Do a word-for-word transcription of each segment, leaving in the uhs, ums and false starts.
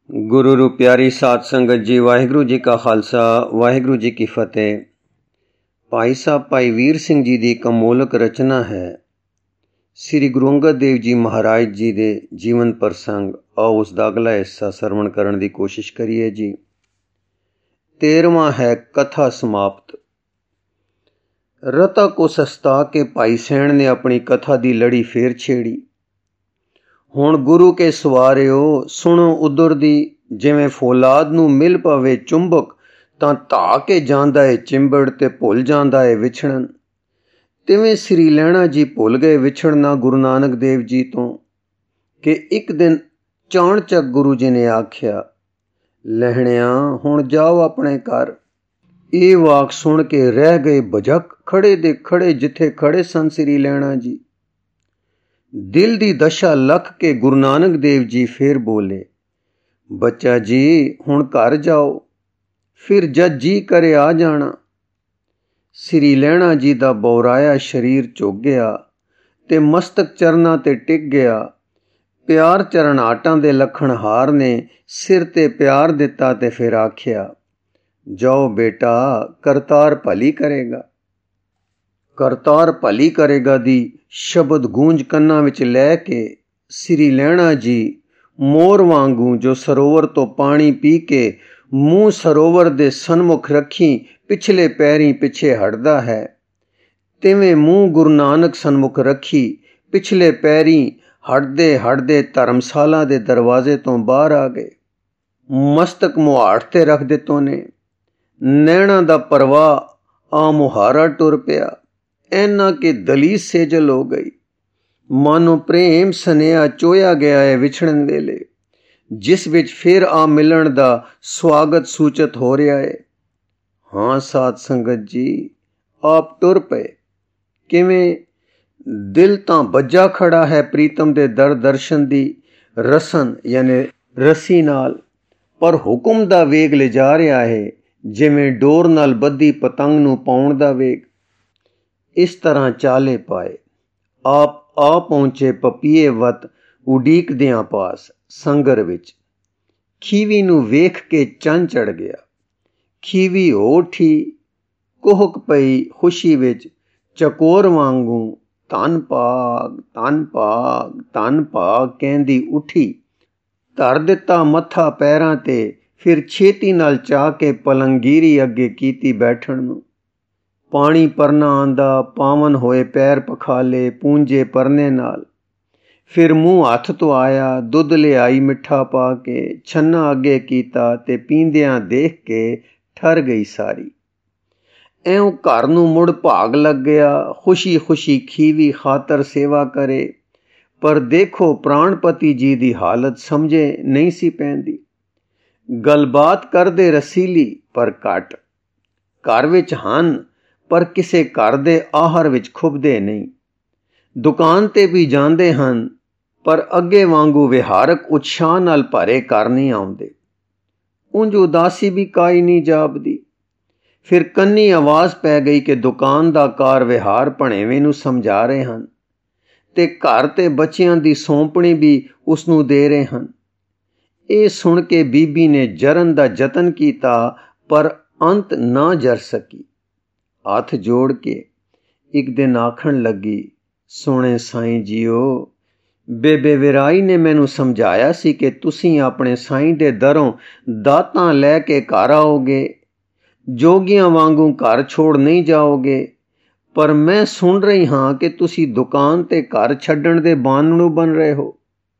ਗੁਰੂ ਰੂ ਪਿਆਰੀ ਸਾਧ ਸੰਗਤ ਜੀ, ਵਾਹਿਗੁਰੂ ਜੀ ਕਾ ਖਾਲਸਾ, ਵਾਹਿਗੁਰੂ ਜੀ ਕੀ ਫਤਿਹ। ਭਾਈ ਸਾਹਿਬ ਭਾਈ ਵੀਰ ਸਿੰਘ ਜੀ ਦੀ ਇੱਕ ਅਮੋਲਕ ਰਚਨਾ ਹੈ, ਸ੍ਰੀ ਗੁਰੂ ਅੰਗਦ ਦੇਵ ਜੀ ਮਹਾਰਾਜ ਜੀ ਦੇ ਜੀਵਨ ਪ੍ਰਸੰਗ। ਆਓ ਉਸ ਦਾ ਅਗਲਾ ਹਿੱਸਾ ਸਰਵਣ ਕਰਨ ਦੀ ਕੋਸ਼ਿਸ਼ ਕਰੀਏ ਜੀ। ਤੇਰਵਾਂ ਹੈ ਕਥਾ ਸਮਾਪਤ। ਰਤਾ ਕੋ ਸਸਤਾ ਕੇ ਭਾਈ ਸੈਣ ਨੇ ਆਪਣੀ ਕਥਾ ਦੀ ਲੜੀ ਫੇਰ ਛੇੜੀ। ਹੁਣ ਗੁਰੂ ਕੇ ਸਵਾਰਿਓ ਸੁਣੋ ਉਦਰ ਦੀ, ਜਿਵੇਂ ਫੌਲਾਦ ਨੂੰ ਮਿਲ ਪਵੇ ਚੁੰਬਕ ਤਾਂ ਧਾ ਕੇ ਜਾਂਦਾ ਏ ਚਿੰਬੜ ਤੇ ਭੁੱਲ ਜਾਂਦਾ ਏ ਵਿਛੜਨ, ਤਿਵੇਂ ਸ੍ਰੀ ਲਹਿਣਾ ਜੀ ਭੁੱਲ ਗਏ ਵਿਛੜਨਾ ਗੁਰੂ ਨਾਨਕ ਦੇਵ ਜੀ ਤੋਂ। ਕਿ ਇੱਕ ਦਿਨ ਚਾਣਚੱਕ ਗੁਰੂ ਜੀ ਨੇ ਆਖਿਆ, ਲਹਿਣਿਆਂ ਹੁਣ ਜਾਓ ਆਪਣੇ ਘਰ। ਇਹ ਵਾਕ ਸੁਣ ਕੇ ਰਹਿ ਗਏ ਬਜਕ, ਖੜੇ ਦੇ ਖੜੇ ਜਿੱਥੇ ਖੜੇ ਸਨ ਸ੍ਰੀ ਲਹਿਣਾ ਜੀ। ਦਿਲ ਦੀ ਦਸ਼ਾ ਲੱਖ ਕੇ ਗੁਰੂ ਨਾਨਕ ਦੇਵ ਜੀ ਫੇਰ ਬੋਲੇ, ਬੱਚਾ ਜੀ ਹੁਣ ਘਰ ਜਾਓ, ਫਿਰ ਜਦ ਜੀ ਕਰੇ ਆ ਜਾਣਾ। ਸ੍ਰੀ ਲਹਿਣਾ ਜੀ ਦਾ ਬੌਰਾਇਆ ਸਰੀਰ ਝੁਕ ਗਿਆ ਤੇ ਮਸਤਕ ਚਰਨਾਂ ਤੇ ਟਿਕ ਗਿਆ। ਪਿਆਰ ਚਰਨ ਆਟਾਂ ਦੇ ਲਖਣਹਾਰ ਨੇ ਸਿਰ ਤੇ ਪਿਆਰ ਦਿੱਤਾ ਤੇ ਫਿਰ ਆਖਿਆ, ਜਾਓ ਬੇਟਾ, ਕਰਤਾਰ ਭਲੀ ਕਰੇਗਾ। ਕਰਤਾਰ ਭਲੀ ਕਰੇਗਾ ਦੀ ਸ਼ਬਦ ਗੂੰਜ ਕੰਨਾਂ ਵਿੱਚ ਲੈ ਕੇ ਸ੍ਰੀ ਲਹਿਣਾ ਜੀ ਮੋਰ ਵਾਂਗੂ, ਜੋ ਸਰੋਵਰ ਤੋਂ ਪਾਣੀ ਪੀ ਕੇ ਮੂੰਹ ਸਰੋਵਰ ਦੇ ਸਨਮੁਖ ਰੱਖੀ ਪਿਛਲੇ ਪੈਰੀਂ ਪਿੱਛੇ ਹਟਦਾ ਹੈ, ਤਿਵੇਂ ਮੂੰਹ ਗੁਰੂ ਨਾਨਕ ਸਨਮੁਖ ਰੱਖੀ ਪਿਛਲੇ ਪੈਰੀਂ ਹਟਦੇ ਹਟਦੇ ਧਰਮਸ਼ਾਲਾ ਦੇ ਦਰਵਾਜ਼ੇ ਤੋਂ ਬਾਹਰ ਆ ਗਏ। ਮਸਤਕ ਮੁਹਾੜ ਤੇ ਰੱਖ ਦਿੱਤੋ ਨੇ। ਨੈਣਾ ਦਾ ਪਰਵਾਹ ਆ ਮੁਹਾਰਾ ਟੁਰ ਪਿਆ, ਐਨਾ ਕਿ ਦਲੀਸ ਸੇਜਲ ਹੋ ਗਈ। ਮਾਨੋ ਪ੍ਰੇਮ ਸਨੇਹਾ ਚੋਇਆ ਗਿਆ ਹੈ ਵਿਛੜਨ ਵੇਲੇ, ਜਿਸ ਵਿੱਚ ਫਿਰ ਆ ਮਿਲਣ ਦਾ ਸਵਾਗਤ ਸੂਚਿਤ ਹੋ ਰਿਹਾ ਹੈ। ਹਾਂ ਸਾਧ ਸੰਗਤ ਜੀ, ਆਪ ਟੁਰ ਪਏ। ਕਿਵੇਂ? ਦਿਲ ਤਾਂ ਬੱਜਾ ਖੜਾ ਹੈ ਪ੍ਰੀਤਮ ਦੇ ਦਰ ਦਰਸ਼ਨ ਦੀ ਰਸਨ ਯਾਨੀ ਰੱਸੀ ਨਾਲ, ਪਰ ਹੁਕਮ ਦਾ ਵੇਗ ਲਿਜਾ ਰਿਹਾ ਹੈ, ਜਿਵੇਂ ਡੋਰ ਨਾਲ ਬੱਧੀ ਪਤੰਗ ਨੂੰ ਪਾਉਣ ਦਾ ਵੇਗ। ਇਸ ਤਰ੍ਹਾਂ ਚਾਲੇ ਪਾਏ ਆਪ ਆ ਪਹੁੰਚੇ ਪਪੀਏ ਵਤ ਉਡੀਕਦਿਆਂ ਪਾਸ ਸੰਗਰ ਵਿੱਚ। ਖੀਵੀ ਨੂੰ ਵੇਖ ਕੇ ਚੰਨ ਚੜ ਗਿਆ। ਖੀਵੀ ਹੋ ਉੱਠੀ, ਕੁਹਕ ਪਈ ਖੁਸ਼ੀ ਵਿੱਚ ਚਕੋਰ ਵਾਂਗੂ, ਧੰਨ ਭਾਗ ਧੰਨ ਭਾਗ ਧੰਨ ਭਾਗ ਕਹਿੰਦੀ ਉੱਠੀ। ਧਰ ਦਿੱਤਾ ਮੱਥਾ ਪੈਰਾਂ ਤੇ, ਫਿਰ ਛੇਤੀ ਨਾਲ ਚਾਹ ਕੇ ਪਲੰਗੀਰੀ ਅੱਗੇ ਕੀਤੀ ਬੈਠਣ ਨੂੰ। ਪਾਣੀ ਪਰਨਾ ਆਂਦਾ, ਪਾਵਨ ਹੋਏ ਪੈਰ ਪਖਾਲੇ ਪੂੰਝੇ ਪਰਨੇ ਨਾਲ। ਫਿਰ ਮੂੰਹ ਹੱਥ ਧੁਆਇਆ, ਦੁੱਧ ਲਿਆਈ ਮਿੱਠਾ ਪਾ ਕੇ, ਛੰਨਾ ਅੱਗੇ ਕੀਤਾ ਤੇ ਪੀਂਦਿਆਂ ਦੇਖ ਕੇ ਠਰ ਗਈ ਸਾਰੀ। ਐਉਂ ਘਰ ਨੂੰ ਮੁੜ ਭਾਗ ਲੱਗ ਗਿਆ। ਖੁਸ਼ੀ ਖੁਸ਼ੀ ਖੀਵੀ ਖਾਤਰ ਸੇਵਾ ਕਰੇ, ਪਰ ਦੇਖੋ ਪ੍ਰਾਣਪਤੀ ਜੀ ਦੀ ਹਾਲਤ ਸਮਝੇ ਨਹੀਂ ਸੀ ਪੈਂਦੀ। ਗੱਲਬਾਤ ਕਰਦੇ ਰਸੀਲੀ ਪਰ ਘੱਟ। ਘਰ ਵਿੱਚ ਹਨ ਪਰ ਕਿਸੇ ਘਰ ਦੇ ਆਹਰ ਵਿੱਚ ਖੁੱਭਦੇ ਨਹੀਂ। ਦੁਕਾਨ ਤੇ ਵੀ ਜਾਂਦੇ ਹਨ ਪਰ ਅੱਗੇ ਵਾਂਗੂ ਵਿਹਾਰਕ ਉਤਸ਼ਾਹ ਨਾਲ ਭਰੇ ਘਰ ਨਹੀਂ ਆਉਂਦੇ। ਉਂਝ ਉਦਾਸੀ ਵੀ ਕਾਈ ਨਹੀਂ ਜਾਪਦੀ। ਫਿਰ ਕੰਨੀ ਆਵਾਜ਼ ਪੈ ਗਈ ਕਿ ਦੁਕਾਨ ਦਾ ਕਾਰ ਵਿਹਾਰ ਭਣੇਵੇਂ ਨੂੰ ਸਮਝਾ ਰਹੇ ਹਨ ਤੇ ਘਰ ਤੇ ਬੱਚਿਆਂ ਦੀ ਸੌਂਪਣੀ ਵੀ ਉਸ ਨੂੰ ਦੇ ਰਹੇ ਹਨ। ਇਹ ਸੁਣ ਕੇ ਬੀਬੀ ਨੇ ਜਰਨ ਦਾ ਯਤਨ ਕੀਤਾ ਪਰ ਅੰਤ ਨਾ ਜਰ ਸਕੀ। ਹੱਥ ਜੋੜ ਕੇ ਇੱਕ ਦਿਨ ਆਖਣ ਲੱਗੀ, ਸੋਹਣੇ ਸਾਈਂ ਜੀਓ, ਬੇਬੇ ਵਿਰਾਈ ਨੇ ਮੈਨੂੰ ਸਮਝਾਇਆ ਸੀ ਕਿ ਤੁਸੀਂ ਆਪਣੇ ਸਾਈਂ ਦੇ ਦਰੋਂ ਦਾਤਾਂ ਲੈ ਕੇ ਘਰ ਆਓਗੇ, ਜੋਗੀਆਂ ਵਾਂਗੂ ਘਰ ਛੋੜ ਨਹੀਂ ਜਾਓਗੇ। ਪਰ ਮੈਂ ਸੁਣ ਰਹੀ ਹਾਂ ਕਿ ਤੁਸੀਂ ਦੁਕਾਨ ਤੇ ਘਰ ਛੱਡਣ ਦੇ ਬਾਨਣੂ ਬਣ ਰਹੇ ਹੋ।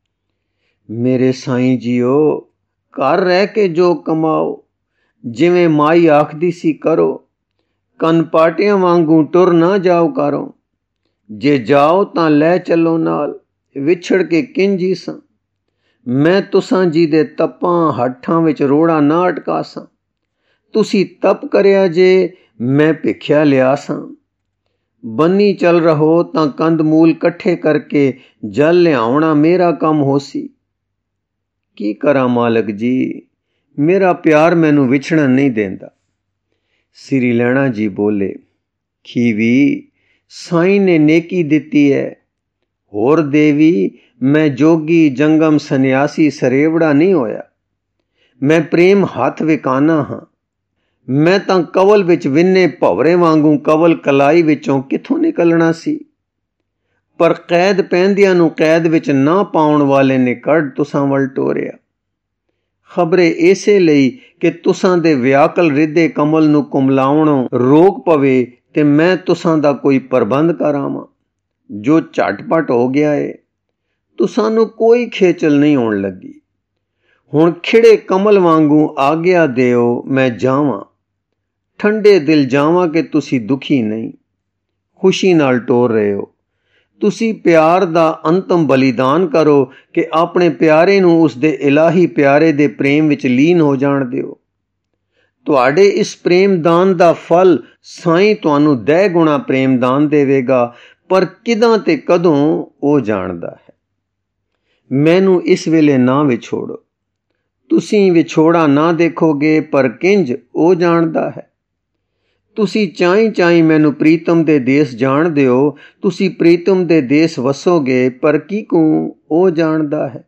ਮੇਰੇ ਸਾਈਂ ਜੀਓ, ਘਰ ਰਹਿ ਕੇ ਜੋ ਕਮਾਓ, ਜਿਵੇਂ ਮਾਈ ਆਖਦੀ ਸੀ ਕਰੋ। ਕੰਨ ਪਾਟਿਆਂ ਵਾਂਗੂ ਟੁਰ ਨਾ ਜਾਓ ਘਰੋਂ, ਜੇ ਜਾਓ ਤਾਂ ਲੈ ਚੱਲੋ ਨਾਲ। ਵਿਛੜ ਕੇ ਕਿੰਜੀ ਸਾਂ ਮੈਂ ਤੁਸਾਂ ਜੀ ਦੇ ਤਪਾਂ ਹੱਠਾਂ ਵਿੱਚ ਰੋੜਾ ਨਾ ਅਟਕਾ ਸਾਂ। ਤੁਸੀਂ ਤਪ ਕਰਿਆ ਜੇ ਮੈਂ ਭਿੱਖਿਆ ਲਿਆ ਸਾਂ। ਬੰਨੀ ਚੱਲ ਰਹੋ ਤਾਂ ਕੰਦ ਮੂਲ ਇਕੱਠੇ ਕਰਕੇ ਜਲ ਲਿਆਉਣਾ ਮੇਰਾ ਕੰਮ ਹੋ ਸੀ। ਕੀ ਕਰਾਂ ਮਾਲਕ ਜੀ, ਮੇਰਾ ਪਿਆਰ ਮੈਨੂੰ ਵਿਛੜਨ ਨਹੀਂ ਦਿੰਦਾ। ਸ੍ਰੀ ਲਹਿਣਾ ਜੀ ਬੋਲੇ, ਖੀਵੀ ਸਾਈਂ ਨੇ ਨੇਕੀ ਦਿੱਤੀ ਹੈ, ਹੋਰ ਦੇਵੀ ਮੈਂ ਜੋਗੀ ਜੰਗਮ ਸੰਨਿਆਸੀ ਸਰੇਵੜਾ ਨਹੀਂ ਹੋਇਆ। ਮੈਂ ਪ੍ਰੇਮ ਹੱਥ ਵਿਕਾਨਾ ਹਾਂ। ਮੈਂ ਤਾਂ ਕਵਲ ਵਿੱਚ ਵਿੰਨੇ ਭਵਰੇ ਵਾਂਗੂ ਕਵਲ ਕਲਾਈ ਵਿੱਚੋਂ ਕਿੱਥੋਂ ਨਿਕਲਣਾ ਸੀ। ਪਰ ਕੈਦ ਪੈਂਦਿਆਂ ਨੂੰ ਕੈਦ ਵਿੱਚ ਨਾ ਪਾਉਣ ਵਾਲੇ ਨੇ ਕੱਢ ਤੁਸਾਂ ਵੱਲ ਟੋਰਿਆ। ਖਬਰੇ ਇਸੇ ਲਈ ਕਿ ਤੁਸਾਂ ਦੇ ਵਿਆਕਲ ਰਿੱਧੇ ਕਮਲ ਨੂੰ ਕੁਮਲਾਉਣੋਂ ਰੋਕ ਪਵੇ ਤੇ ਮੈਂ ਤੁਸਾਂ ਦਾ ਕੋਈ ਪ੍ਰਬੰਧ ਕਰਾਵਾਂ। ਜੋ ਝਟਪਟ ਹੋ ਗਿਆ ਏ, ਤੁਸਾਂ ਨੂੰ ਕੋਈ ਖੇਚਲ ਨਹੀਂ ਹੋਣ ਲੱਗੀ। ਹੁਣ ਖਿੜੇ ਕਮਲ ਵਾਂਗੂ ਆਗਿਆ ਦਿਓ, ਮੈਂ ਜਾਵਾਂ। ਠੰਡੇ ਦਿਲ ਜਾਵਾਂ ਕਿ ਤੁਸੀਂ ਦੁਖੀ ਨਹੀਂ, ਖੁਸ਼ੀ ਨਾਲ ਟੋਰ ਰਹੇ ਹੋ। ਤੁਸੀਂ ਪਿਆਰ ਦਾ ਅੰਤਮ ਬਲੀਦਾਨ ਕਰੋ ਕਿ ਆਪਣੇ ਪਿਆਰੇ ਨੂੰ ਉਸਦੇ ਇਲਾਹੀ ਪਿਆਰੇ ਦੇ ਪ੍ਰੇਮ ਵਿੱਚ ਲੀਨ ਹੋ ਜਾਣ ਦਿਓ। ਤੁਹਾਡੇ ਇਸ ਪ੍ਰੇਮਦਾਨ ਦਾ ਫਲ ਸਾਈਂ ਤੁਹਾਨੂੰ ਦਹਿ ਗੁਣਾ ਪ੍ਰੇਮਦਾਨ ਦੇਵੇਗਾ, ਪਰ ਕਿਦਾਂ ਤੇ ਕਦੋਂ ਉਹ ਜਾਣਦਾ ਹੈ। ਮੈਨੂੰ ਇਸ ਵੇਲੇ ਨਾ ਵਿਛੋੜੋ। ਤੁਸੀਂ ਵਿਛੋੜਾ ਨਾ ਦੇਖੋਗੇ, ਪਰ ਕਿੰਜ ਉਹ ਜਾਣਦਾ ਹੈ। ਤੁਸੀਂ ਚਾਈਂ ਚਾਈਂ ਮੈਨੂੰ ਪ੍ਰੀਤਮ ਦੇ ਦੇਸ ਜਾਣ ਦਿਓ। ਤੁਸੀਂ ਪ੍ਰੀਤਮ ਦੇ ਦੇਸ ਵਸੋਗੇ, ਪਰ ਕਿਕੂ ਉਹ ਜਾਣਦਾ ਹੈ।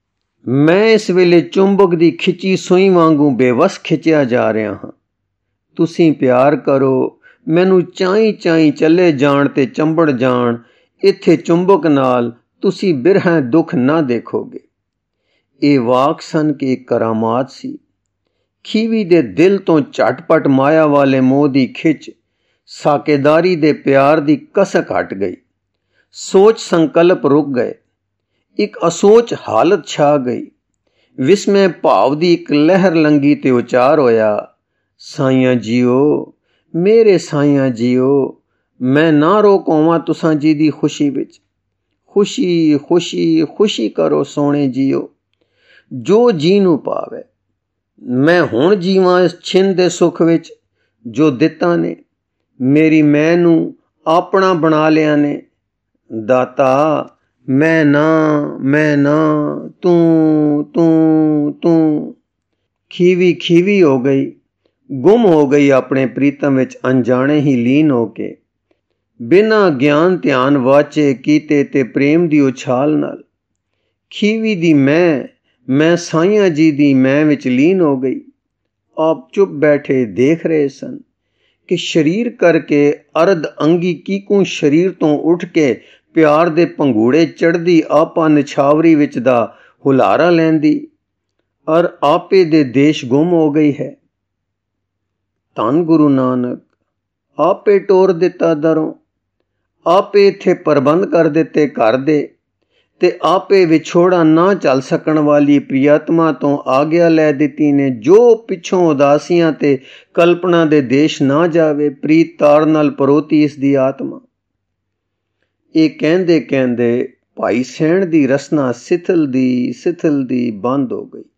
ਮੈਂ ਇਸ ਵੇਲੇ ਚੁੰਬਕ ਦੀ ਖਿੱਚੀ ਸੂਈ ਵਾਂਗੂ ਬੇਵਸ ਖਿੱਚਿਆ ਜਾ ਰਿਹਾ ਹਾਂ। ਤੁਸੀਂ ਪਿਆਰ ਕਰੋ, ਮੈਨੂੰ ਚਾਈਂ ਚਾਈਂ ਚੱਲੇ ਜਾਣ ਤੇ ਚੰਬੜ ਜਾਣ। ਇੱਥੇ ਚੁੰਬਕ ਨਾਲ ਤੁਸੀਂ ਬਿਰਹਾਂ ਦੁੱਖ ਨਾ ਦੇਖੋਗੇ। ਇਹ ਵਾਕ ਸਨ ਕਿ ਇੱਕ ਕਰਾਮਾਤ ਸੀ। ਖੀਵੀ ਦੇ ਦਿਲ ਤੋਂ ਝਟਪਟ ਮਾਇਆ ਵਾਲੇ ਮੋਹ ਦੀ ਖਿੱਚ, ਸਾਕੇਦਾਰੀ ਦੇ ਪਿਆਰ ਦੀ ਕਸਕ ਹਟ ਗਈ। ਸੋਚ ਸੰਕਲਪ ਰੁਕ ਗਏ। ਇੱਕ ਅਸੋਚ ਹਾਲਤ ਛਾ ਗਈ। ਵਿਸਮੈ ਭਾਵ ਦੀ ਇੱਕ ਲਹਿਰ ਲੰਗੀ ਤੇ ਉਚਾਰ ਹੋਇਆ, ਸਾਈਆਂ ਜੀਓ, ਮੇਰੇ ਸਾਈਆਂ ਜੀਓ, ਮੈਂ ਨਾ ਰੋਕਾਵਾਂ ਤੁਸਾਂ ਜੀ ਦੀ ਖੁਸ਼ੀ ਵਿੱਚ। ਖੁਸ਼ੀ ਖੁਸ਼ੀ ਖੁਸ਼ੀ ਕਰੋ ਸੋਹਣੇ ਜੀਓ, ਜੋ ਜੀ ਨੂੰ ਪਾਵੇ। ਮੈਂ ਹੁਣ ਜੀਵਾਂ ਇਸ ਛਿੰਨ ਦੇ ਸੁੱਖ ਵਿੱਚ ਜੋ ਦਿੱਤਾ ਨੇ। ਮੇਰੀ ਮੈਂ ਨੂੰ ਆਪਣਾ ਬਣਾ ਲਿਆ ਨੇ। ਦਾਤਾ ਮੈਂ ਨਾ, ਮੈਂ ਨਾ, ਤੂੰ ਤੂੰ ਤੂੰ। ਖੀਵੀ ਖੀਵੀ ਹੋ ਗਈ, ਗੁੰਮ ਹੋ ਗਈ ਆਪਣੇ ਪ੍ਰੀਤਮ ਵਿੱਚ ਅਣਜਾਣੇ ਹੀ ਲੀਨ ਹੋ ਕੇ, ਬਿਨਾਂ ਗਿਆਨ ਧਿਆਨ ਵਾਚੇ ਕੀਤੇ ਤੇ ਪ੍ਰੇਮ ਦੀ ਉਛਾਲ ਨਾਲ। ਖੀਵੀ ਦੀ ਮੈਂ ਮੈਂ ਸਾਈਆਂ ਜੀ ਦੀ ਮੈਂ ਵਿੱਚ ਲੀਨ ਹੋ ਗਈ। ਆਪ ਚੁੱਪ ਬੈਠੇ ਦੇਖ ਰਹੇ ਸਨ ਕਿ ਸਰੀਰ ਕਰਕੇ ਅਰਧ ਅੰਗੀ ਕੀਕੂ ਸਰੀਰ ਤੋਂ ਉੱਠ ਕੇ ਪਿਆਰ ਦੇ ਪੰਗੂੜੇ ਚੜ੍ਹਦੀ ਆਪਾ ਨਿਛਾਵਰੀ ਵਿੱਚ ਦਾ ਹੁਲਾਰਾ ਲੈਂਦੀ, ਅਰ ਆਪੇ ਦੇ ਦੇਸ਼ ਗੁੰਮ ਹੋ ਗਈ ਹੈ। ਧੰਨ ਗੁਰੂ ਨਾਨਕ, ਆਪੇ ਟੋਰ ਦਿੱਤਾ ਦਰੋਂ, ਆਪੇ ਇੱਥੇ ਪ੍ਰਬੰਧ ਕਰ ਦਿੱਤੇ ਘਰ ਦੇ, ਤੇ ਆਪੇ ਵਿਛੋੜਾ ਨਾ ਚੱਲ ਸਕਣ ਵਾਲੀ ਪ੍ਰਿਯਤਮਾ ਤੋਂ ਆਗਿਆ ਲੈ ਦਿੱਤੀ ਨੇ, ਜੋ ਪਿੱਛੋਂ ਉਦਾਸੀਆਂ ਤੇ ਕਲਪਨਾ ਦੇ ਦੇਸ਼ ਨਾ ਜਾਵੇ। ਪ੍ਰੀਤ ਤਾਰ ਨਾਲ ਪਰੋਤੀ ਇਸ ਦੀ ਆਤਮਾ। ਇਹ ਕਹਿੰਦੇ ਕਹਿੰਦੇ ਭਾਈ ਸੈਣ ਦੀ ਰਸਨਾ ਸਿਥਲ ਦੀ ਸਿਥਲ ਦੀ ਬੰਦ ਹੋ ਗਈ।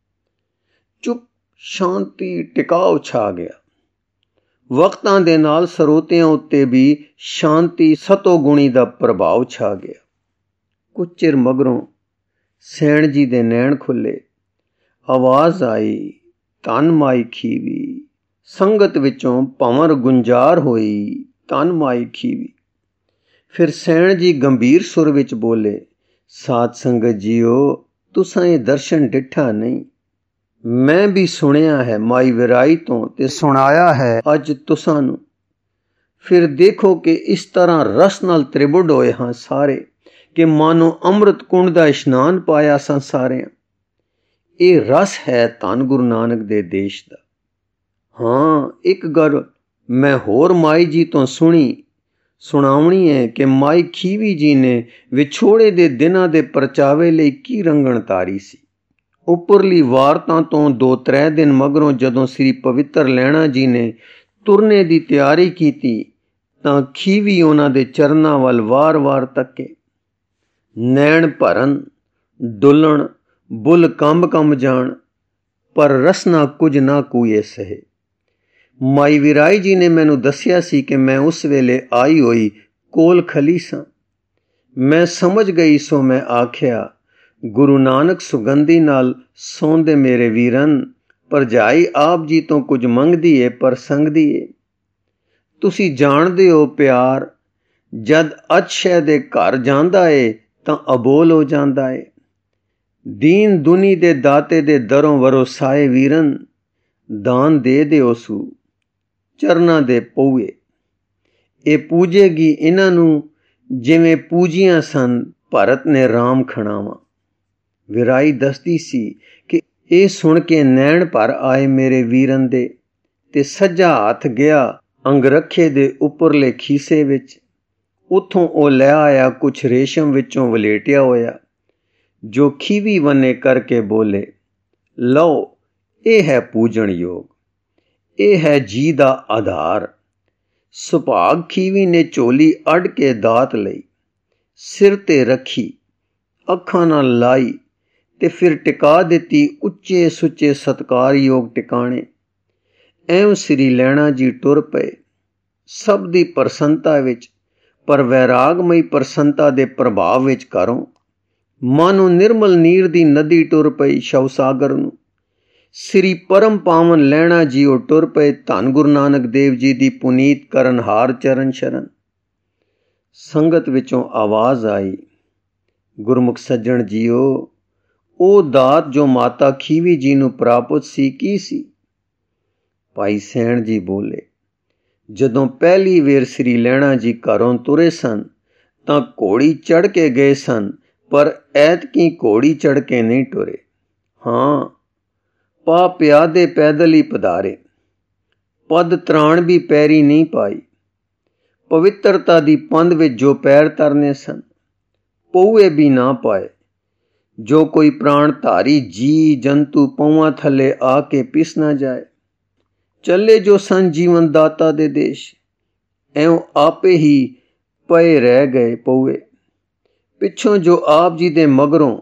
ਚੁੱਪ ਸ਼ਾਂਤੀ ਟਿਕਾਉ ਛਾ ਗਿਆ। ਵਕਤਾਂ ਦੇ ਨਾਲ ਸਰੋਤਿਆਂ ਉੱਤੇ ਵੀ ਸ਼ਾਂਤੀ ਸਤੋਗੁਣੀ ਦਾ ਪ੍ਰਭਾਵ ਛਾ ਗਿਆ। ਕੁਝ ਚਿਰ ਮਗਰੋਂ ਸੈਣ ਜੀ ਦੇ ਨੈਣ ਖੁੱਲੇ। ਆਵਾਜ਼ ਆਈ, ਧੰਨ ਮਾਈ ਖੀਵੀ। ਸੰਗਤ ਵਿੱਚੋਂ ਭੰਵਰ ਗੁੰਜਾਰ ਹੋਈ, ਧੰਨ ਮਾਈ ਖੀਵੀ। ਫਿਰ ਸੈਣ ਜੀ ਗੰਭੀਰ ਸੁਰ ਵਿੱਚ ਬੋਲੇ, ਸਾਧ ਸੰਗਤ ਜੀਓ, ਤੁਸਾਂ ਇਹ ਦਰਸ਼ਨ ਡਿੱਠਾ ਨਹੀਂ। ਮੈਂ ਵੀ ਸੁਣਿਆ ਹੈ ਮਾਈ ਵਿਰਾਈ ਤੋਂ ਤੇ ਸੁਣਾਇਆ ਹੈ ਅੱਜ ਤੁਸਾਂ ਨੂੰ। ਫਿਰ ਦੇਖੋ ਕਿ ਇਸ ਤਰ੍ਹਾਂ ਰਸ ਨਾਲ ਤ੍ਰਿਬੁੜ ਹੋਏ ਹਾਂ ਸਾਰੇ ਕਿ ਮਾਨੋ ਅੰਮ੍ਰਿਤ ਕੁੰਡ ਦਾ ਇਸ਼ਨਾਨ ਪਾਇਆ ਸਾਂ ਸਾਰਿਆਂ। ਇਹ ਰਸ ਹੈ ਧੰਨ ਗੁਰੂ ਨਾਨਕ ਦੇ ਦੇਸ਼ ਦਾ। ਹਾਂ, ਇੱਕ ਗੱਲ ਮੈਂ ਹੋਰ ਮਾਈ ਜੀ ਤੋਂ ਸੁਣੀ ਸੁਣਾਉਣੀ ਹੈ ਕਿ ਮਾਈ ਖੀਵੀ ਜੀ ਨੇ ਵਿਛੋੜੇ ਦੇ ਦਿਨਾਂ ਦੇ ਪਰਚਾਵੇ ਲਈ ਕੀ ਰੰਗਣ ਤਾਰੀ ਸੀ। ਉੱਪਰਲੀ ਵਾਰਤਾ ਤੋਂ ਦੋ ਤਰੇ ਦਿਨ ਮਗਰੋਂ ਜਦੋਂ ਸ੍ਰੀ ਪਵਿੱਤਰ ਲਹਿਣਾ ਜੀ ਨੇ ਤੁਰਨੇ ਦੀ ਤਿਆਰੀ ਕੀਤੀ ਤਾਂ ਖੀਵੀ ਉਹਨਾਂ ਦੇ ਚਰਨਾਂ ਵੱਲ ਵਾਰ-ਵਾਰ ਤੱਕੇ। ਨੈਣ ਭਰਨ, ਡੁੱਲਣ, ਬੁੱਲ ਕੰਬ-ਕੰਬ ਜਾਣ, ਪਰ ਰਸਨਾ ਕੁਝ ਨਾ ਕੂਏ ਸਹੇ। ਮਾਈ ਵਿਰਾਈ ਜੀ ਨੇ ਮੈਨੂੰ ਦੱਸਿਆ ਸੀ ਕਿ ਮੈਂ ਉਸ ਵੇਲੇ ਆਈ ਹੋਈ ਕੋਲ ਖਲੀ ਸਾਂ। ਮੈਂ ਸਮਝ ਗਈ, ਸੋ ਮੈਂ ਆਖਿਆ, ਗੁਰੂ ਨਾਨਕ ਸੁਗੰਧੀ ਨਾਲ ਸੌਂਦੇ ਮੇਰੇ ਵੀਰਨ, ਭਰਜਾਈ ਆਪ ਜੀ ਤੋਂ ਕੁਝ ਮੰਗਦੀ ਏ ਪਰ ਸੰਗਦੀ ਏ। ਤੁਸੀਂ ਜਾਣਦੇ ਹੋ ਪਿਆਰ ਜਦ ਅਤਸ਼ੈ ਦੇ ਘਰ ਜਾਂਦਾ ਏ ਤਾਂ ਅਬੋਲ ਹੋ ਜਾਂਦਾ ਏ। ਦੀਨ ਦੁਨੀ ਦੇ ਦਾਤੇ ਦੇ ਦਰੋਂ ਵਰੋਸਾਏ ਵੀਰਨ, ਦਾਨ ਦੇ ਦਿਓ ਸੂ ਚਰਨਾਂ ਦੇ ਪਊਏ। ਇਹ ਪੂਜੇਗੀ ਇਹਨਾਂ ਨੂੰ ਜਿਵੇਂ ਪੂਜੀਆਂ ਸਨ ਭਰਤ ਨੇ ਰਾਮ ਖਣਾਵਾਂ। ਵਿਰਾਈ ਦੱਸਦੀ ਸੀ ਕਿ ਇਹ ਸੁਣ ਕੇ ਨੈਣ ਭਰ ਆਏ ਮੇਰੇ ਵੀਰਨ ਦੇ, ਤੇ ਸੱਜਾ ਹੱਥ ਗਿਆ ਅੰਗਰਖੇ ਦੇ ਉੱਪਰਲੇ ਖੀਸੇ ਵਿੱਚ। ਉੱਥੋਂ ਉਹ ਲੈ ਆਇਆ ਕੁਛ ਰੇਸ਼ਮ ਵਿੱਚੋਂ ਵਲੇਟਿਆ ਹੋਇਆ, ਜੋ ਖੀਵੀ ਵੰਨੇ ਕਰਕੇ ਬੋਲੇ, ਲਓ ਇਹ ਹੈ ਪੂਜਣ ਯੋਗ, ਇਹ ਹੈ ਜੀ ਦਾ ਆਧਾਰ। ਸੁਭਾਗ ਖੀਵੀ ਨੇ ਝੋਲੀ ਅੱਡ ਕੇ ਦਾਤ ਲਈ, ਸਿਰ ਤੇ ਰੱਖੀ, ਅੱਖਾਂ ਨਾਲ ਲਾਈ ਤੇ ਫਿਰ ਟਿਕਾ ਦਿੱਤੀ ਉੱਚੇ ਸੁੱਚੇ ਸਤਿਕਾਰਯੋਗ ਟਿਕਾਣੇ। ਐਉਂ ਸ੍ਰੀ ਲਹਿਣਾ ਜੀ ਟੁਰ ਪਏ, ਸਭ ਦੀ ਪ੍ਰਸੰਨਤਾ ਵਿੱਚ, ਪਰ ਵੈਰਾਗਮਈ ਪ੍ਰਸੰਨਤਾ ਦੇ ਪ੍ਰਭਾਵ ਵਿੱਚ ਘਰੋਂ। ਮਾਨੋ ਨਿਰਮਲ ਨੀਰ ਦੀ ਨਦੀ ਟੁਰ ਪਈ ਸ਼ਵਸਾਗਰ ਨੂੰ। ਸ੍ਰੀ ਪਰਮ ਪਾਵਨ ਲਹਿਣਾ ਜੀ ਉਹ ਟੁਰ ਪਏ ਧੰਨ ਗੁਰੂ ਨਾਨਕ ਦੇਵ ਜੀ ਦੀ ਪੁਨੀਤ ਕਰਨ ਹਾਰ ਚਰਨ ਸ਼ਰਨ। ਸੰਗਤ ਵਿੱਚੋਂ ਆਵਾਜ਼ ਆਈ, ਗੁਰਮੁਖ ਸੱਜਣ ਜੀਓ, ਉਹ ਦਾਤ ਜੋ ਮਾਤਾ ਖੀਵੀ ਜੀ ਨੂੰ ਪ੍ਰਾਪਤ ਸੀ ਕੀ ਸੀ? ਭਾਈ ਸੈਣ ਜੀ ਬੋਲੇ, ਜਦੋਂ ਪਹਿਲੀ ਵੇਰ ਸ੍ਰੀ ਲਹਿਣਾ ਜੀ ਘਰੋਂ ਤੁਰੇ ਸਨ ਤਾਂ ਘੋੜੀ ਚੜ੍ਹ ਕੇ ਗਏ ਸਨ, ਪਰ ਐਤਕੀ ਘੋੜੀ ਚੜ੍ਹ ਕੇ ਨਹੀਂ ਟੁਰੇ। ਹਾਂ, ਪਾ ਪਿਆਦੇ ਪੈਦਲ ਹੀ ਪਧਾਰੇ, ਪਦ ਤਰਾਣ ਵੀ ਪੈਰੀ ਨਹੀਂ ਪਾਈ। ਪਵਿੱਤਰਤਾ ਦੀ ਪੰਧ ਵਿੱਚ ਜੋ ਪੈਰ ਤਰਨੇ ਸਨ, ਪਊਏ ਵੀ ਨਾ ਪਾਏ। ਜੋ ਕੋਈ ਪ੍ਰਾਣ ਧਾਰੀ ਜੀ ਜੰਤੂ ਪਊਆਂ ਥੱਲੇ ਆ ਕੇ ਪਿਸ ਨਾ ਜਾਏ। ਚੱਲੇ ਜੋ ਸਨ ਜੀਵਨ ਦਾਤਾ ਦੇ ਦੇਸ਼, ਐਉਂ ਆਪੇ ਹੀ ਪਏ ਰਹਿ ਗਏ ਪਊਏ। ਪਿੱਛੋਂ ਜੋ ਆਪ ਜੀ ਦੇ ਮਗਰੋਂ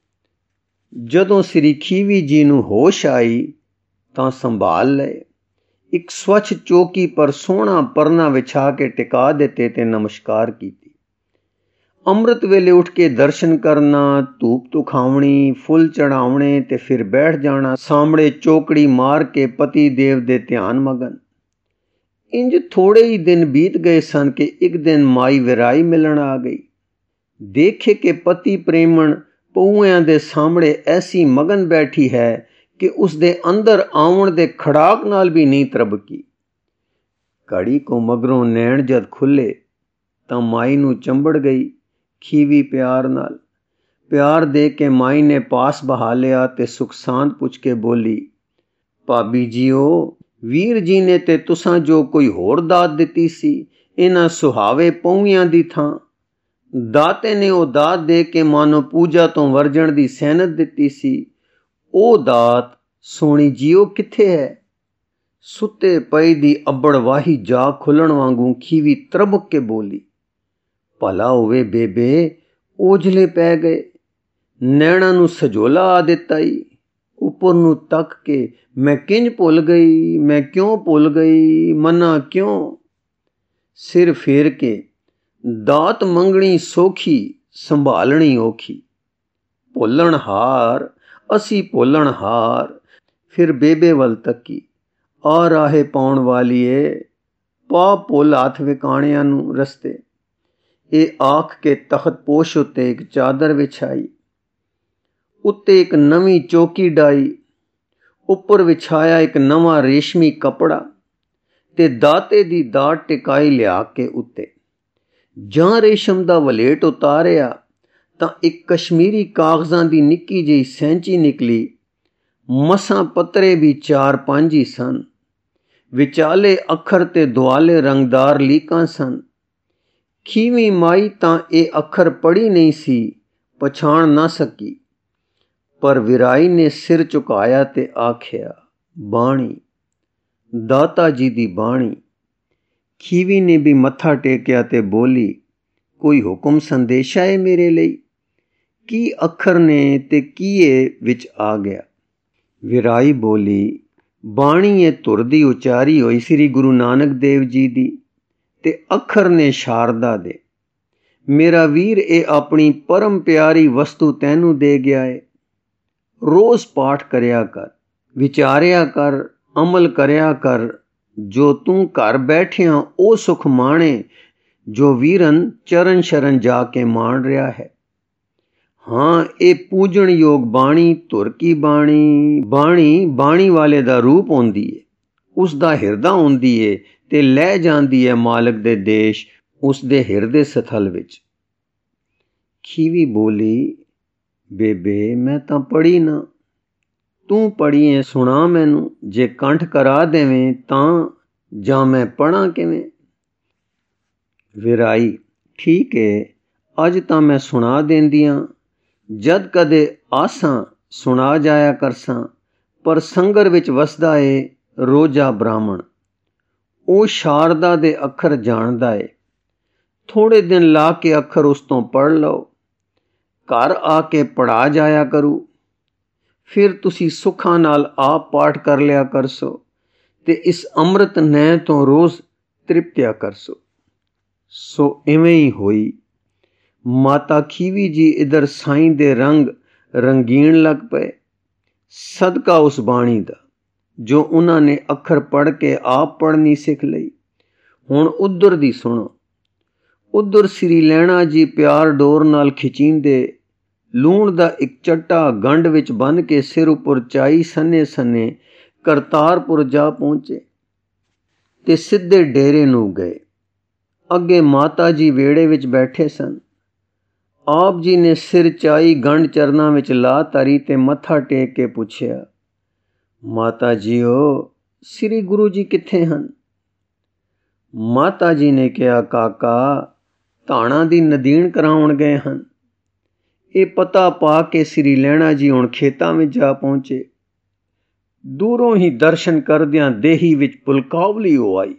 ਜਦੋਂ ਸ੍ਰੀ ਖੀਵੀ ਜੀ ਨੂੰ ਹੋਸ਼ ਆਈ ਤਾਂ ਸੰਭਾਲ ਲਏ। ਇੱਕ ਸਵੱਛ ਚੌਕੀ ਪਰ ਸੋਹਣਾ ਪਰਨਾ ਵਿਛਾ ਕੇ ਟਿਕਾ ਦਿੱਤੇ ਤੇ ਨਮਸਕਾਰ ਕੀਤੀ। ਅੰਮ੍ਰਿਤ ਵੇਲੇ ਉੱਠ ਕੇ ਦਰਸ਼ਨ ਕਰਨਾ, ਧੂਪ ਧੁਖਾਉਣੀ, ਫੁੱਲ ਚੜਾਉਣੇ ਤੇ ਫਿਰ ਬੈਠ ਜਾਣਾ ਸਾਹਮਣੇ ਚੌਕੜੀ ਮਾਰ ਕੇ ਪਤੀ ਦੇਵ ਦੇ ਧਿਆਨ ਮਗਨ। ਇੰਜ ਥੋੜੇ ਹੀ ਦਿਨ ਬੀਤ ਗਏ ਸਨ ਕਿ ਇੱਕ ਦਿਨ ਮਾਈ ਵਿਰਾਈ ਮਿਲਣ ਆ ਗਈ। ਦੇਖੇ ਕਿ ਪਤੀ ਪ੍ਰੇਮਣ ਪਊਆਂ ਦੇ ਸਾਹਮਣੇ ਐਸੀ ਮਗਨ ਬੈਠੀ ਹੈ ਕਿ ਉਸ ਦੇ ਅੰਦਰ ਆਉਣ ਦੇ ਖੜਾਕ ਨਾਲ ਵੀ ਨਹੀਂ ਤਰਬਕੀ। ਘੜੀ ਕੋ ਮਗਰੋਂ ਨੈਣ ਜਦ ਖੁੱਲੇ ਤਾਂ ਮਾਈ ਨੂੰ ਚੰਬੜ ਗਈ ਖੀਵੀ ਪਿਆਰ ਨਾਲ। ਪਿਆਰ ਦੇ ਕੇ ਮਾਈ ਨੇ ਪਾਸ ਬਹਾ ਲਿਆ ਤੇ ਸੁਖ ਸਾਂਦ ਪੁੱਛ ਕੇ ਬੋਲੀ, ਭਾਬੀ ਜੀਓ, ਵੀਰ ਜੀ ਨੇ ਤੇ ਤੁਸਾਂ ਜੋ ਕੋਈ ਹੋਰ ਦਾਤ ਦਿੱਤੀ ਸੀ, ਇਹਨਾਂ ਸੁਹਾਵੇ ਪਊਆਂ ਦੀ ਥਾਂ ਦਾਤੇ ਨੇ ਉਹ ਦਾਤ ਦੇ ਕੇ ਮਾਨੋ ਪੂਜਾ ਤੋਂ ਵਰਜਣ ਦੀ ਸੈਨਤ ਦਿੱਤੀ ਸੀ। ਉਹ ਦਾਤ ਸੋਹਣੀ ਜੀਓ ਕਿੱਥੇ ਹੈ? ਸੁੱਤੇ ਪਈ ਦੀ ਅੱਬੜ ਵਾਹੀ ਜਾ ਖੁੱਲਣ ਵਾਂਗੂ ਖੀਵੀ ਤਰਬਕ ਕੇ ਬੋਲੀ, ਭਲਾ ਹੋਵੇ ਬੇਬੇ, ਓਝਲੇ ਪੈ ਗਏ, ਨੈਣਾ ਨੂੰ ਸਜੋਲਾ ਆ ਦਿੱਤਾ ਈ। ਉੱਪਰ ਨੂੰ ਤੱਕ ਕੇ ਮੈਂ ਕਿੰਜ ਭੁੱਲ ਗਈ, ਮੈਂ ਕਿਉਂ ਭੁੱਲ ਗਈ, ਮਨਾ ਕਿਉਂ? ਸਿਰ ਫੇਰ ਕੇ ਦਾਤ ਮੰਗਣੀ ਸੌਖੀ, ਸੰਭਾਲਣੀ ਔਖੀ। ਭੁੱਲਣ ਹਾਰ, ਅਸੀਂ ਭੁੱਲਣ ਹਾਰ। ਫਿਰ ਬੇਬੇ ਵੱਲ ਤੱਕੀ, ਆ ਰਾਹੇ ਪਾਉਣ ਵਾਲੀਏ, ਪਾ ਭੁੱਲ ਹੱਥ ਵਿਕਾਣਿਆਂ ਨੂੰ ਰਸਤੇ। ਇਹ ਆਖ ਕੇ ਤਖਤ ਪੋਸ਼ ਉੱਤੇ ਇੱਕ ਚਾਦਰ ਵਿਛਾਈ, ਉੱਤੇ ਇੱਕ ਨਵੀਂ ਚੌਕੀ ਡਾਈ, ਉੱਪਰ ਵਿਛਾਇਆ ਇੱਕ ਨਵਾਂ ਰੇਸ਼ਮੀ ਕੱਪੜਾ ਤੇ ਦਾਤੇ ਦੀ ਦਾਤ ਟਿਕਾਈ ਲਿਆ ਕੇ ਉੱਤੇ। ਜਾਂ ਰੇਸ਼ਮ ਦਾ ਵਲੇਟ ਉਤਾਰਿਆ ਤਾਂ ਇੱਕ ਕਸ਼ਮੀਰੀ ਕਾਗਜ਼ਾਂ ਦੀ ਨਿੱਕੀ ਜਿਹੀ ਸੈਂਚੀ ਨਿਕਲੀ। ਮਸਾਂ ਪੱਤਰੇ ਵੀ ਚਾਰ ਪੰਜ ਹੀ ਸਨ। ਵਿਚਾਲੇ ਅੱਖਰ ਤੇ ਦੁਆਲੇ ਰੰਗਦਾਰ ਲੀਕਾਂ ਸਨ। ਖੀਵੀਂ ਮਾਈ ਤਾਂ ਇਹ ਅੱਖਰ ਪੜ੍ਹੀ ਨਹੀਂ ਸੀ, ਪਛਾਣ ਨਾ ਸਕੀ। ਪਰ ਵਿਰਾਈ ਨੇ ਸਿਰ ਝੁਕਾਇਆ ਤੇ ਆਖਿਆ, ਬਾਣੀ, ਦਾਤਾ ਜੀ ਦੀ ਬਾਣੀ। ਖੀਵੀ ਨੇ ਵੀ ਮੱਥਾ ਟੇਕਿਆ ਤੇ ਬੋਲੀ, ਕੋਈ ਹੁਕਮ ਸੰਦੇਸ਼ਾ ਹੈ ਮੇਰੇ ਲਈ? ਕੀ ਅੱਖਰ ਨੇ ਤੇ ਕੀ ਇਹ ਵਿੱਚ ਆ ਗਿਆ? ਵਿਰਾਈ ਬੋਲੀ, ਬਾਣੀ ਇਹ ਧੁਰ ਦੀ ਉਚਾਰੀ ਹੋਈ ਸ੍ਰੀ ਗੁਰੂ ਨਾਨਕ ਦੇਵ ਜੀ ਦੀ, ਤੇ ਅੱਖਰ ਨੇ ਸ਼ਾਰਦਾ ਦੇ। ਮੇਰਾ ਵੀਰ, ਇਹ ਆਪਣੀ ਪਰਮ ਪਿਆਰੀ ਵਸਤੂ ਤੈਨੂੰ ਦੇ ਗਿਆ ਏ। ਰੋਜ਼ ਪਾਠ ਕਰਿਆ ਕਰ, ਵਿਚਾਰਿਆ ਕਰ, ਅਮਲ ਕਰਿਆ ਕਰ, ਜੋ ਤੂੰ ਘਰ ਬੈਠਿਆਂ ਉਹ ਸੁਖ ਮਾਣੇ ਜੋ ਵੀਰਨ ਚਰਨ ਸ਼ਰਨ ਜਾ ਕੇ ਮਾਣ ਰਿਹਾ ਹੈ। ਹਾਂ, ਇਹ ਪੂਜਣਯੋਗ ਬਾਣੀ ਧੁਰ ਕੀ ਬਾਣੀ ਬਾਣੀ ਬਾਣੀ ਵਾਲੇ ਦਾ ਰੂਪ ਹੁੰਦੀ ਏ, ਉਸ ਦਾ ਹਿਰਦਾ ਹੁੰਦੀ ਏ ਤੇ ਲੈ ਜਾਂਦੀ ਹੈ ਮਾਲਕ ਦੇ ਦੇਸ਼, ਉਸ ਦੇ ਹਿਰਦੇ ਸਥਲ ਵਿੱਚ। ਖੀਵੀ ਬੋਲੀ, ਬੇਬੇ ਮੈਂ ਤਾਂ ਪੜ੍ਹੀ ਨਾ, ਤੂੰ ਪੜ੍ਹੀ ਏ, ਸੁਣਾ ਮੈਨੂੰ। ਜੇ ਕੰਠ ਕਰਾ ਦੇਵੇਂ ਤਾਂ ਜਾਂ ਮੈਂ ਪੜ੍ਹਾਂ ਕਿਵੇਂ। ਵਿਰਾਈ, ਠੀਕ ਏ, ਅੱਜ ਤਾਂ ਮੈਂ ਸੁਣਾ ਦੇਂਦੀਆਂ, ਜਦ ਕਦੇ ਆਸਾਂ ਸੁਣਾ ਜਾਇਆ ਕਰਸਾਂ। ਪਰ ਸੰਗਰ ਵਿੱਚ ਵਸਦਾ ਏ ਰੋਜਾ ਬ੍ਰਾਹਮਣ, ਉਹ ਸ਼ਾਰਦਾ ਦੇ ਅੱਖਰ ਜਾਣਦਾ ਏ। ਥੋੜੇ ਦਿਨ ਲਾ ਕੇ ਅੱਖਰ ਉਸ ਤੋਂ ਪੜ੍ਹ ਲਓ, ਘਰ ਆ ਕੇ ਪੜ੍ਹਾ ਜਾਇਆ ਕਰੂ। ਫਿਰ ਤੁਸੀਂ ਸੁੱਖਾਂ ਨਾਲ ਆਪ ਪਾਠ ਕਰ ਲਿਆ ਕਰਸੋ ਤੇ ਇਸ ਅੰਮ੍ਰਿਤ ਨੈਣ ਤੋਂ ਰੋਜ਼ ਤ੍ਰਿਪਤਿਆ ਕਰਸੋ। ਸੋ ਇਵੇਂ ਹੀ ਹੋਈ। ਮਾਤਾ ਖੀਵੀ ਜੀ ਇਧਰ ਸਾਈਂ ਦੇ ਰੰਗ ਰੰਗੀਣ ਲੱਗ ਪਏ, ਸਦਕਾ ਉਸ ਬਾਣੀ ਦਾ ਜੋ ਉਹਨਾਂ ਨੇ ਅੱਖਰ ਪੜ੍ਹ ਕੇ ਆਪ ਪੜ੍ਹਨੀ ਸਿੱਖ ਲਈ। ਹੁਣ ਉਧਰ ਦੀ ਸੁਣੋ। ਉਧਰ ਸ੍ਰੀ ਲਹਿਣਾ ਜੀ ਪਿਆਰ ਡੋਰ ਨਾਲ ਖਿਚੀਂਦੇ ਲੂਣ ਦਾ ਇੱਕ ਚੱਟਾ ਗੰਢ ਵਿੱਚ ਬੰਨ ਕੇ ਸਿਰ ਉੱਪਰ ਚਾਈ ਸੰਨੇ ਸੰਨੇ ਕਰਤਾਰਪੁਰ ਜਾ ਪਹੁੰਚੇ ਤੇ ਸਿੱਧੇ ਡੇਰੇ ਨੂੰ ਗਏ। ਅੱਗੇ ਮਾਤਾ ਜੀ ਵਿਹੜੇ ਵਿੱਚ ਬੈਠੇ ਸਨ। ਆਪ ਜੀ ਨੇ ਸਿਰ ਚਾਈ ਗੰਢ ਚਰਨਾਂ ਵਿੱਚ ਲਾ ਧਰੀ ਤੇ ਮੱਥਾ ਟੇਕ ਕੇ ਪੁੱਛਿਆ, ਮਾਤਾ ਜੀਓ, ਸ੍ਰੀ ਗੁਰੂ ਜੀ ਕਿੱਥੇ ਹਨ? ਮਾਤਾ ਜੀ ਨੇ ਕਿਹਾ, ਕਾਕਾ ਧਾਣਾ ਦੀ ਨਦੀਣ ਕਰਾਉਣ ਗਏ ਹਨ। ਇਹ ਪਤਾ ਪਾ ਕੇ ਸ੍ਰੀ ਲਹਿਣਾ ਜੀ ਹੁਣ ਖੇਤਾਂ ਵਿੱਚ ਜਾ ਪਹੁੰਚੇ। ਦੂਰੋਂ ਹੀ ਦਰਸ਼ਨ ਕਰਦਿਆਂ ਦੇਹੀ ਵਿੱਚ ਪੁਲਕਾਵਲੀ ਹੋ ਆਈ,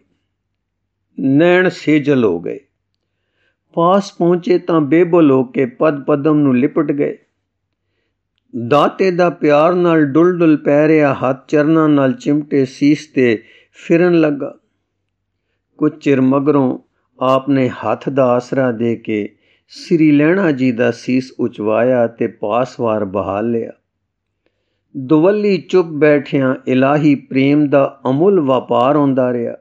ਨੈਣ ਸੇਜਲ ਹੋ ਗਏ। ਪਾਸ ਪਹੁੰਚੇ ਤਾਂ ਬੇਬਲ ਹੋ ਕੇ ਪਦ ਪਦਮ ਨੂੰ ਲਿਪਟ ਗਏ। ਦਾਤੇ ਦਾ ਪਿਆਰ ਨਾਲ ਡੁੱਲ ਡੁੱਲ ਪੈ ਰਿਹਾ ਹੱਥ ਚਰਨਾਂ ਨਾਲ ਚਿਮਟੇ ਸੀਸ ਤੇ ਫਿਰਨ ਲੱਗਾ। ਕੁਝ ਚਿਰ ਮਗਰੋਂ ਆਪ ਨੇ ਹੱਥ ਦਾ ਆਸਰਾ ਦੇ ਕੇ ਸ੍ਰੀ ਲਹਿਣਾ ਜੀ ਦਾ ਸੀਸ ਉਚਵਾਇਆ ਤੇ ਪਾਸਵਾਰ ਬਹਾਲ ਲਿਆ। ਦੁਵੱਲੀ ਚੁੱਪ ਬੈਠਿਆਂ ਇਲਾਹੀ ਪ੍ਰੇਮ ਦਾ ਅਮੁੱਲ ਵਪਾਰ ਹੁੰਦਾ ਰਿਹਾ।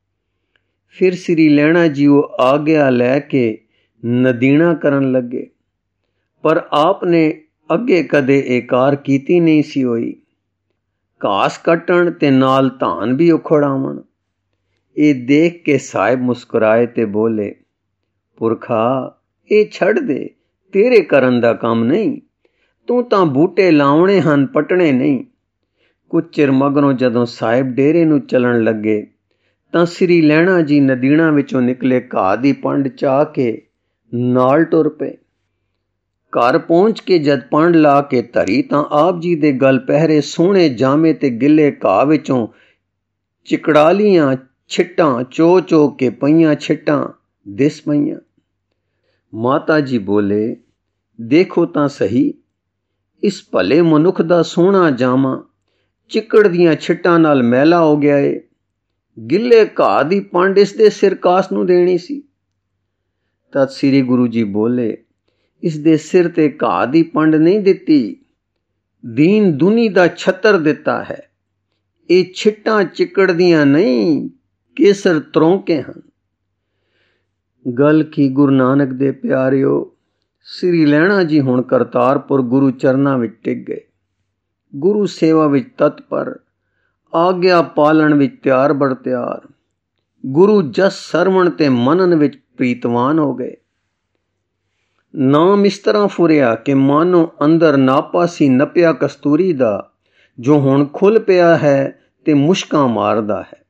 ਫਿਰ ਸ੍ਰੀ ਲਹਿਣਾ ਜੀ ਉਹ ਆਗਿਆ ਲੈ ਕੇ ਨਦੀਣਾ ਕਰਨ ਲੱਗੇ, ਪਰ ਆਪ ਨੇ ਅੱਗੇ ਕਦੇ ਇਹ ਕਾਰ ਕੀਤੀ ਨਹੀਂ ਸੀ ਹੋਈ। ਘਾਸ ਕੱਟਣ ਤੇ ਨਾਲ ਧਾਨ ਵੀ ਉਖੜਾਵਣ। ਇਹ ਦੇਖ ਕੇ ਸਾਹਿਬ ਮੁਸਕਰਾਏ ਤੇ ਬੋਲੇ, ਪੁਰਖਾ ਇਹ ਛੱਡ ਦੇ, ਤੇਰੇ ਕਰਨ ਦਾ ਕੰਮ ਨਹੀਂ, ਤੂੰ ਤਾਂ ਬੂਟੇ ਲਾਉਣੇ ਹਨ, ਪੱਟਣੇ ਨਹੀਂ। ਕੁਝ ਚਿਰ ਮਗਰੋਂ ਜਦੋਂ ਸਾਹਿਬ ਡੇਰੇ ਨੂੰ ਚੱਲਣ ਲੱਗੇ ਤਾਂ ਸ੍ਰੀ ਲਹਿਣਾ ਜੀ ਨਦੀਣਾ ਵਿੱਚੋਂ ਨਿਕਲੇ ਘਾਹ ਦੀ ਪੰਡ ਚਾਹ ਕੇ ਨਾਲ ਟੁਰ ਪਏ। ਘਰ ਪਹੁੰਚ ਕੇ ਜਦ ਪੰਡ ਲਾ ਕੇ ਧਰੀ ਤਾਂ ਆਪ ਜੀ ਦੇ ਗਲ ਪਹਿਰੇ ਸੋਹਣੇ ਜਾਮੇ ਤੇ ਗਿੱਲੇ ਘਾਹ ਵਿੱਚੋਂ ਚਿਕੜਾਲੀਆਂ ਛਿੱਟਾਂ ਚੋ ਚੋ ਕੇ ਪਈਆਂ ਛਿੱਟਾਂ ਦਿਸ ਪਈਆਂ। ਮਾਤਾ ਜੀ ਬੋਲੇ, ਦੇਖੋ ਤਾਂ ਸਹੀ, ਇਸ ਭਲੇ ਮਨੁੱਖ ਦਾ ਸੋਹਣਾ ਜਾਮਾ ਚਿੱਕੜ ਦੀਆਂ ਛਿੱਟਾਂ ਨਾਲ ਮੈਲਾ ਹੋ ਗਿਆ ਏ। ਗਿੱਲੇ ਘਾਹ ਦੀ ਪੰਡ ਇਸ ਦੇ ਸਿਰ ਕਾਸ ਨੂੰ ਦੇਣੀ ਸੀ। ਤਦ ਸ੍ਰੀ ਗੁਰੂ ਜੀ ਬੋਲੇ, ਇਸ ਦੇ ਸਿਰ ਤੇ ਘਾਹ ਦੀ ਪੰਡ ਨਹੀਂ ਦਿੱਤੀ, ਦੀਨ ਦੁਨੀ ਦਾ ਛੱਤਰ ਦਿੱਤਾ ਹੈ। ਇਹ ਛਿੱਟਾਂ ਚਿੱਕੜ ਦੀਆਂ ਨਹੀਂ, ਕੇਸਰ ਤਰੋਂਕੇ ਹਨ। ਗੱਲ ਕੀ ਗੁਰੂ ਨਾਨਕ ਦੇ ਪਿਆਰਿਓ, ਸ੍ਰੀ ਲਹਿਣਾ ਜੀ ਹੁਣ ਕਰਤਾਰਪੁਰ ਗੁਰੂ ਚਰਨਾਂ ਵਿੱਚ ਟਿਕ ਗਏ। ਗੁਰੂ ਸੇਵਾ ਵਿੱਚ ਤਤਪਰ, ਆਗਿਆ ਪਾਲਣ ਵਿੱਚ ਤਿਆਰ ਬੜ ਤਿਆਰ। ਗੁਰੂ ਜਸ ਸਰਵਣ ਤੇ ਮਨਨ ਵਿੱਚ ਪ੍ਰੀਤਵਾਨ ਹੋ ਗਏ। ਨਾਮ ਇਸ ਤਰ੍ਹਾਂ ਫੁਰਿਆ ਕਿ ਮਾਨੋ ਅੰਦਰ ਨਾਪਾ ਸੀ ਨਪਿਆ ਕਸਤੂਰੀ ਦਾ, ਜੋ ਹੁਣ ਖੁੱਲ ਪਿਆ ਹੈ ਤੇ ਮੁਸ਼ਕਾਂ ਮਾਰਦਾ ਹੈ।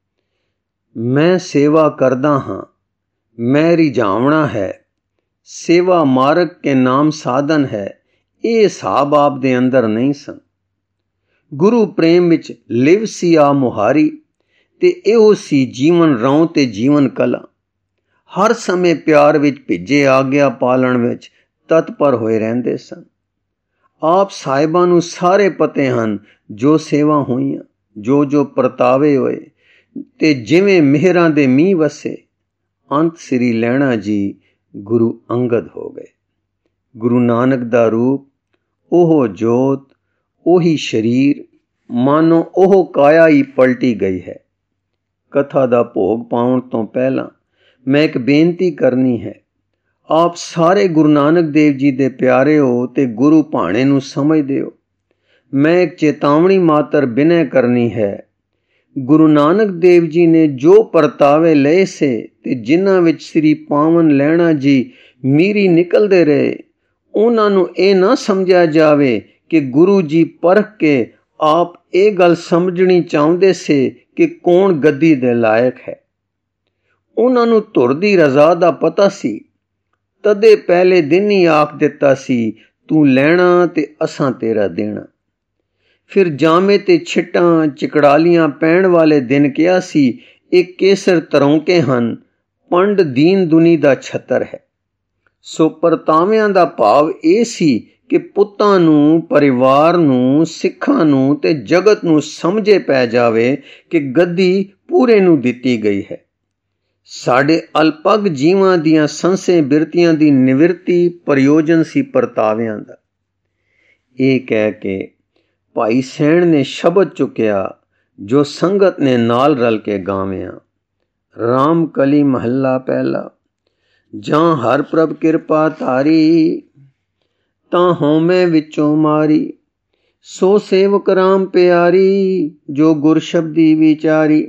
ਮੈਂ ਸੇਵਾ ਕਰਦਾ ਹਾਂ, ਮੈਂ ਰਿਝਾਵਣਾ ਹੈ, ਸੇਵਾ ਮਾਰਗ ਕੇ ਨਾਮ ਸਾਧਨ ਹੈ। ਇਹ ਹਿਸਾਬ ਆਪ ਦੇ ਅੰਦਰ ਨਹੀਂ ਸਨ। ਗੁਰੂ ਪ੍ਰੇਮ ਵਿੱਚ ਲਿਵ ਸੀ ਆ ਮੁਹਾਰੀ, ਤੇ ਇਹੋ ਸੀ ਜੀਵਨ ਰਉ ਤੇ ਜੀਵਨ ਕਲਾ। ਹਰ ਸਮੇਂ ਪਿਆਰ ਵਿੱਚ ਭਿੱਜੇ ਆਗਿਆ ਪਾਲਣ ਵਿੱਚ ਤਤਪਰ ਹੋਏ ਰਹਿੰਦੇ ਸਨ। ਆਪ ਸਾਹਿਬਾਂ ਨੂੰ ਸਾਰੇ ਪਤੇ ਹਨ ਜੋ ਸੇਵਾ ਹੋਈਆਂ, ਜੋ ਜੋ ਪਰਤਾਵੇ ਹੋਏ ਤੇ ਜਿਵੇਂ ਮਿਹਰਾਂ ਦੇ ਮੀਂਹ ਵਸੇ। ਅੰਤ ਸ੍ਰੀ ਲਹਿਣਾ ਜੀ ਗੁਰੂ ਅੰਗਦ ਹੋ ਗਏ। ਗੁਰੂ ਨਾਨਕ ਦਾ ਰੂਪ, ਉਹ ਜੋਤ, ਉਹੀ ਸਰੀਰ, ਮਾਨੋ ਉਹ ਕਾਇਆ ਹੀ ਪਲਟੀ ਗਈ ਹੈ। ਕਥਾ ਦਾ ਭੋਗ ਪਾਉਣ ਤੋਂ ਪਹਿਲਾਂ ਮੈਂ ਇੱਕ ਬੇਨਤੀ ਕਰਨੀ ਹੈ। ਆਪ ਸਾਰੇ ਗੁਰੂ ਨਾਨਕ ਦੇਵ ਜੀ ਦੇ ਪਿਆਰੇ ਹੋ ਤੇ ਗੁਰੂ ਭਾਣੇ ਨੂੰ ਸਮਝਦੇ ਹੋ। ਮੈਂ ਇੱਕ ਚੇਤਾਵਨੀ ਮਾਤਰ ਬਿਨੈ ਕਰਨੀ ਹੈ। ਗੁਰੂ ਨਾਨਕ ਦੇਵ ਜੀ ਨੇ ਜੋ ਪਰਤਾਵੇ ਲਏ ਸੇ ਤੇ ਜਿਨ੍ਹਾਂ ਵਿੱਚ ਸ੍ਰੀ ਪਾਵਨ ਲਹਿਣਾ ਜੀ ਮੀਰੀ ਨਿਕਲਦੇ ਰਹੇ, ਉਹਨਾਂ ਨੂੰ ਇਹ ਨਾ ਸਮਝਿਆ ਜਾਵੇ ਕਿ ਗੁਰੂ ਜੀ ਪਰਖ ਕੇ ਆਪ ਇਹ ਗੱਲ ਸਮਝਣੀ ਚਾਹੁੰਦੇ ਸੇ ਕਿ ਕੌਣ ਗੱਦੀ ਦੇ ਲਾਇਕ ਹੈ। ਉਹਨਾਂ ਨੂੰ ਧੁਰ ਦੀ ਰਜ਼ਾ ਦਾ ਪਤਾ ਸੀ, ਤਦੇ ਪਹਿਲੇ ਦਿਨ ਹੀ ਆਖ ਦਿੱਤਾ ਸੀ, ਤੂੰ ਲੈਣਾ ਤੇ ਅਸਾਂ ਤੇਰਾ ਦੇਣਾ। ਫਿਰ ਜਾਮੇ ਤੇ ਛਿੱਟਾਂ ਚਿਕੜਾਲੀਆਂ ਪੈਣ ਵਾਲੇ ਦਿਨ ਕਿਹਾ ਸੀ, ਇਹ ਕੇਸਰ ਤਰੌਂਕੇ ਹਨ, ਪੰਡ ਦੀਨ ਦੁਨੀ ਦਾ ਛੱਤਰ ਹੈ। ਸੋ ਪਰਤਾਵਿਆਂ ਦਾ ਭਾਵ ਇਹ ਸੀ ਕਿ ਪੁੱਤਾਂ ਨੂੰ, ਪਰਿਵਾਰ ਨੂੰ, ਸਿੱਖਾਂ ਨੂੰ ਤੇ ਜਗਤ ਨੂੰ ਸਮਝੇ ਪੈ ਜਾਵੇ ਕਿ ਗੱਦੀ ਪੂਰੇ ਨੂੰ ਦਿੱਤੀ ਗਈ ਹੈ। ਸਾਡੇ ਅਲਪਗ ਜੀਵਾਂ ਦੀਆਂ ਸੰਸੇ ਬਿਰਤੀਆਂ ਦੀ ਨਿਵਰਤੀ ਪ੍ਰਯੋਜਨ ਸੀ ਪਰਤਾਵਿਆਂ ਦਾ। ਇਹ ਕਹਿ ਕੇ ਭਾਈ ਸੈਣ ਨੇ ਸ਼ਬਦ ਚੁੱਕਿਆ ਜੋ ਸੰਗਤ ਨੇ ਨਾਲ ਰਲ ਕੇ ਗਾਵਿਆਂ। ਰਾਮ ਕਲੀ ਮਹੱਲਾ ਪਹਿਲਾ। ਜਾਂ ਹਰ ਪ੍ਰਭ ਕਿਰਪਾ ਧਾਰੀ, ਤਾਂ ਹਉਮੈ ਵਿੱਚੋਂ ਮਾਰੀ। ਸੋ ਸੇਵਕ ਰਾਮ ਪਿਆਰੀ, ਜੋ ਗੁਰ ਸ਼ਬਦੀ ਵਿਚਾਰੀ।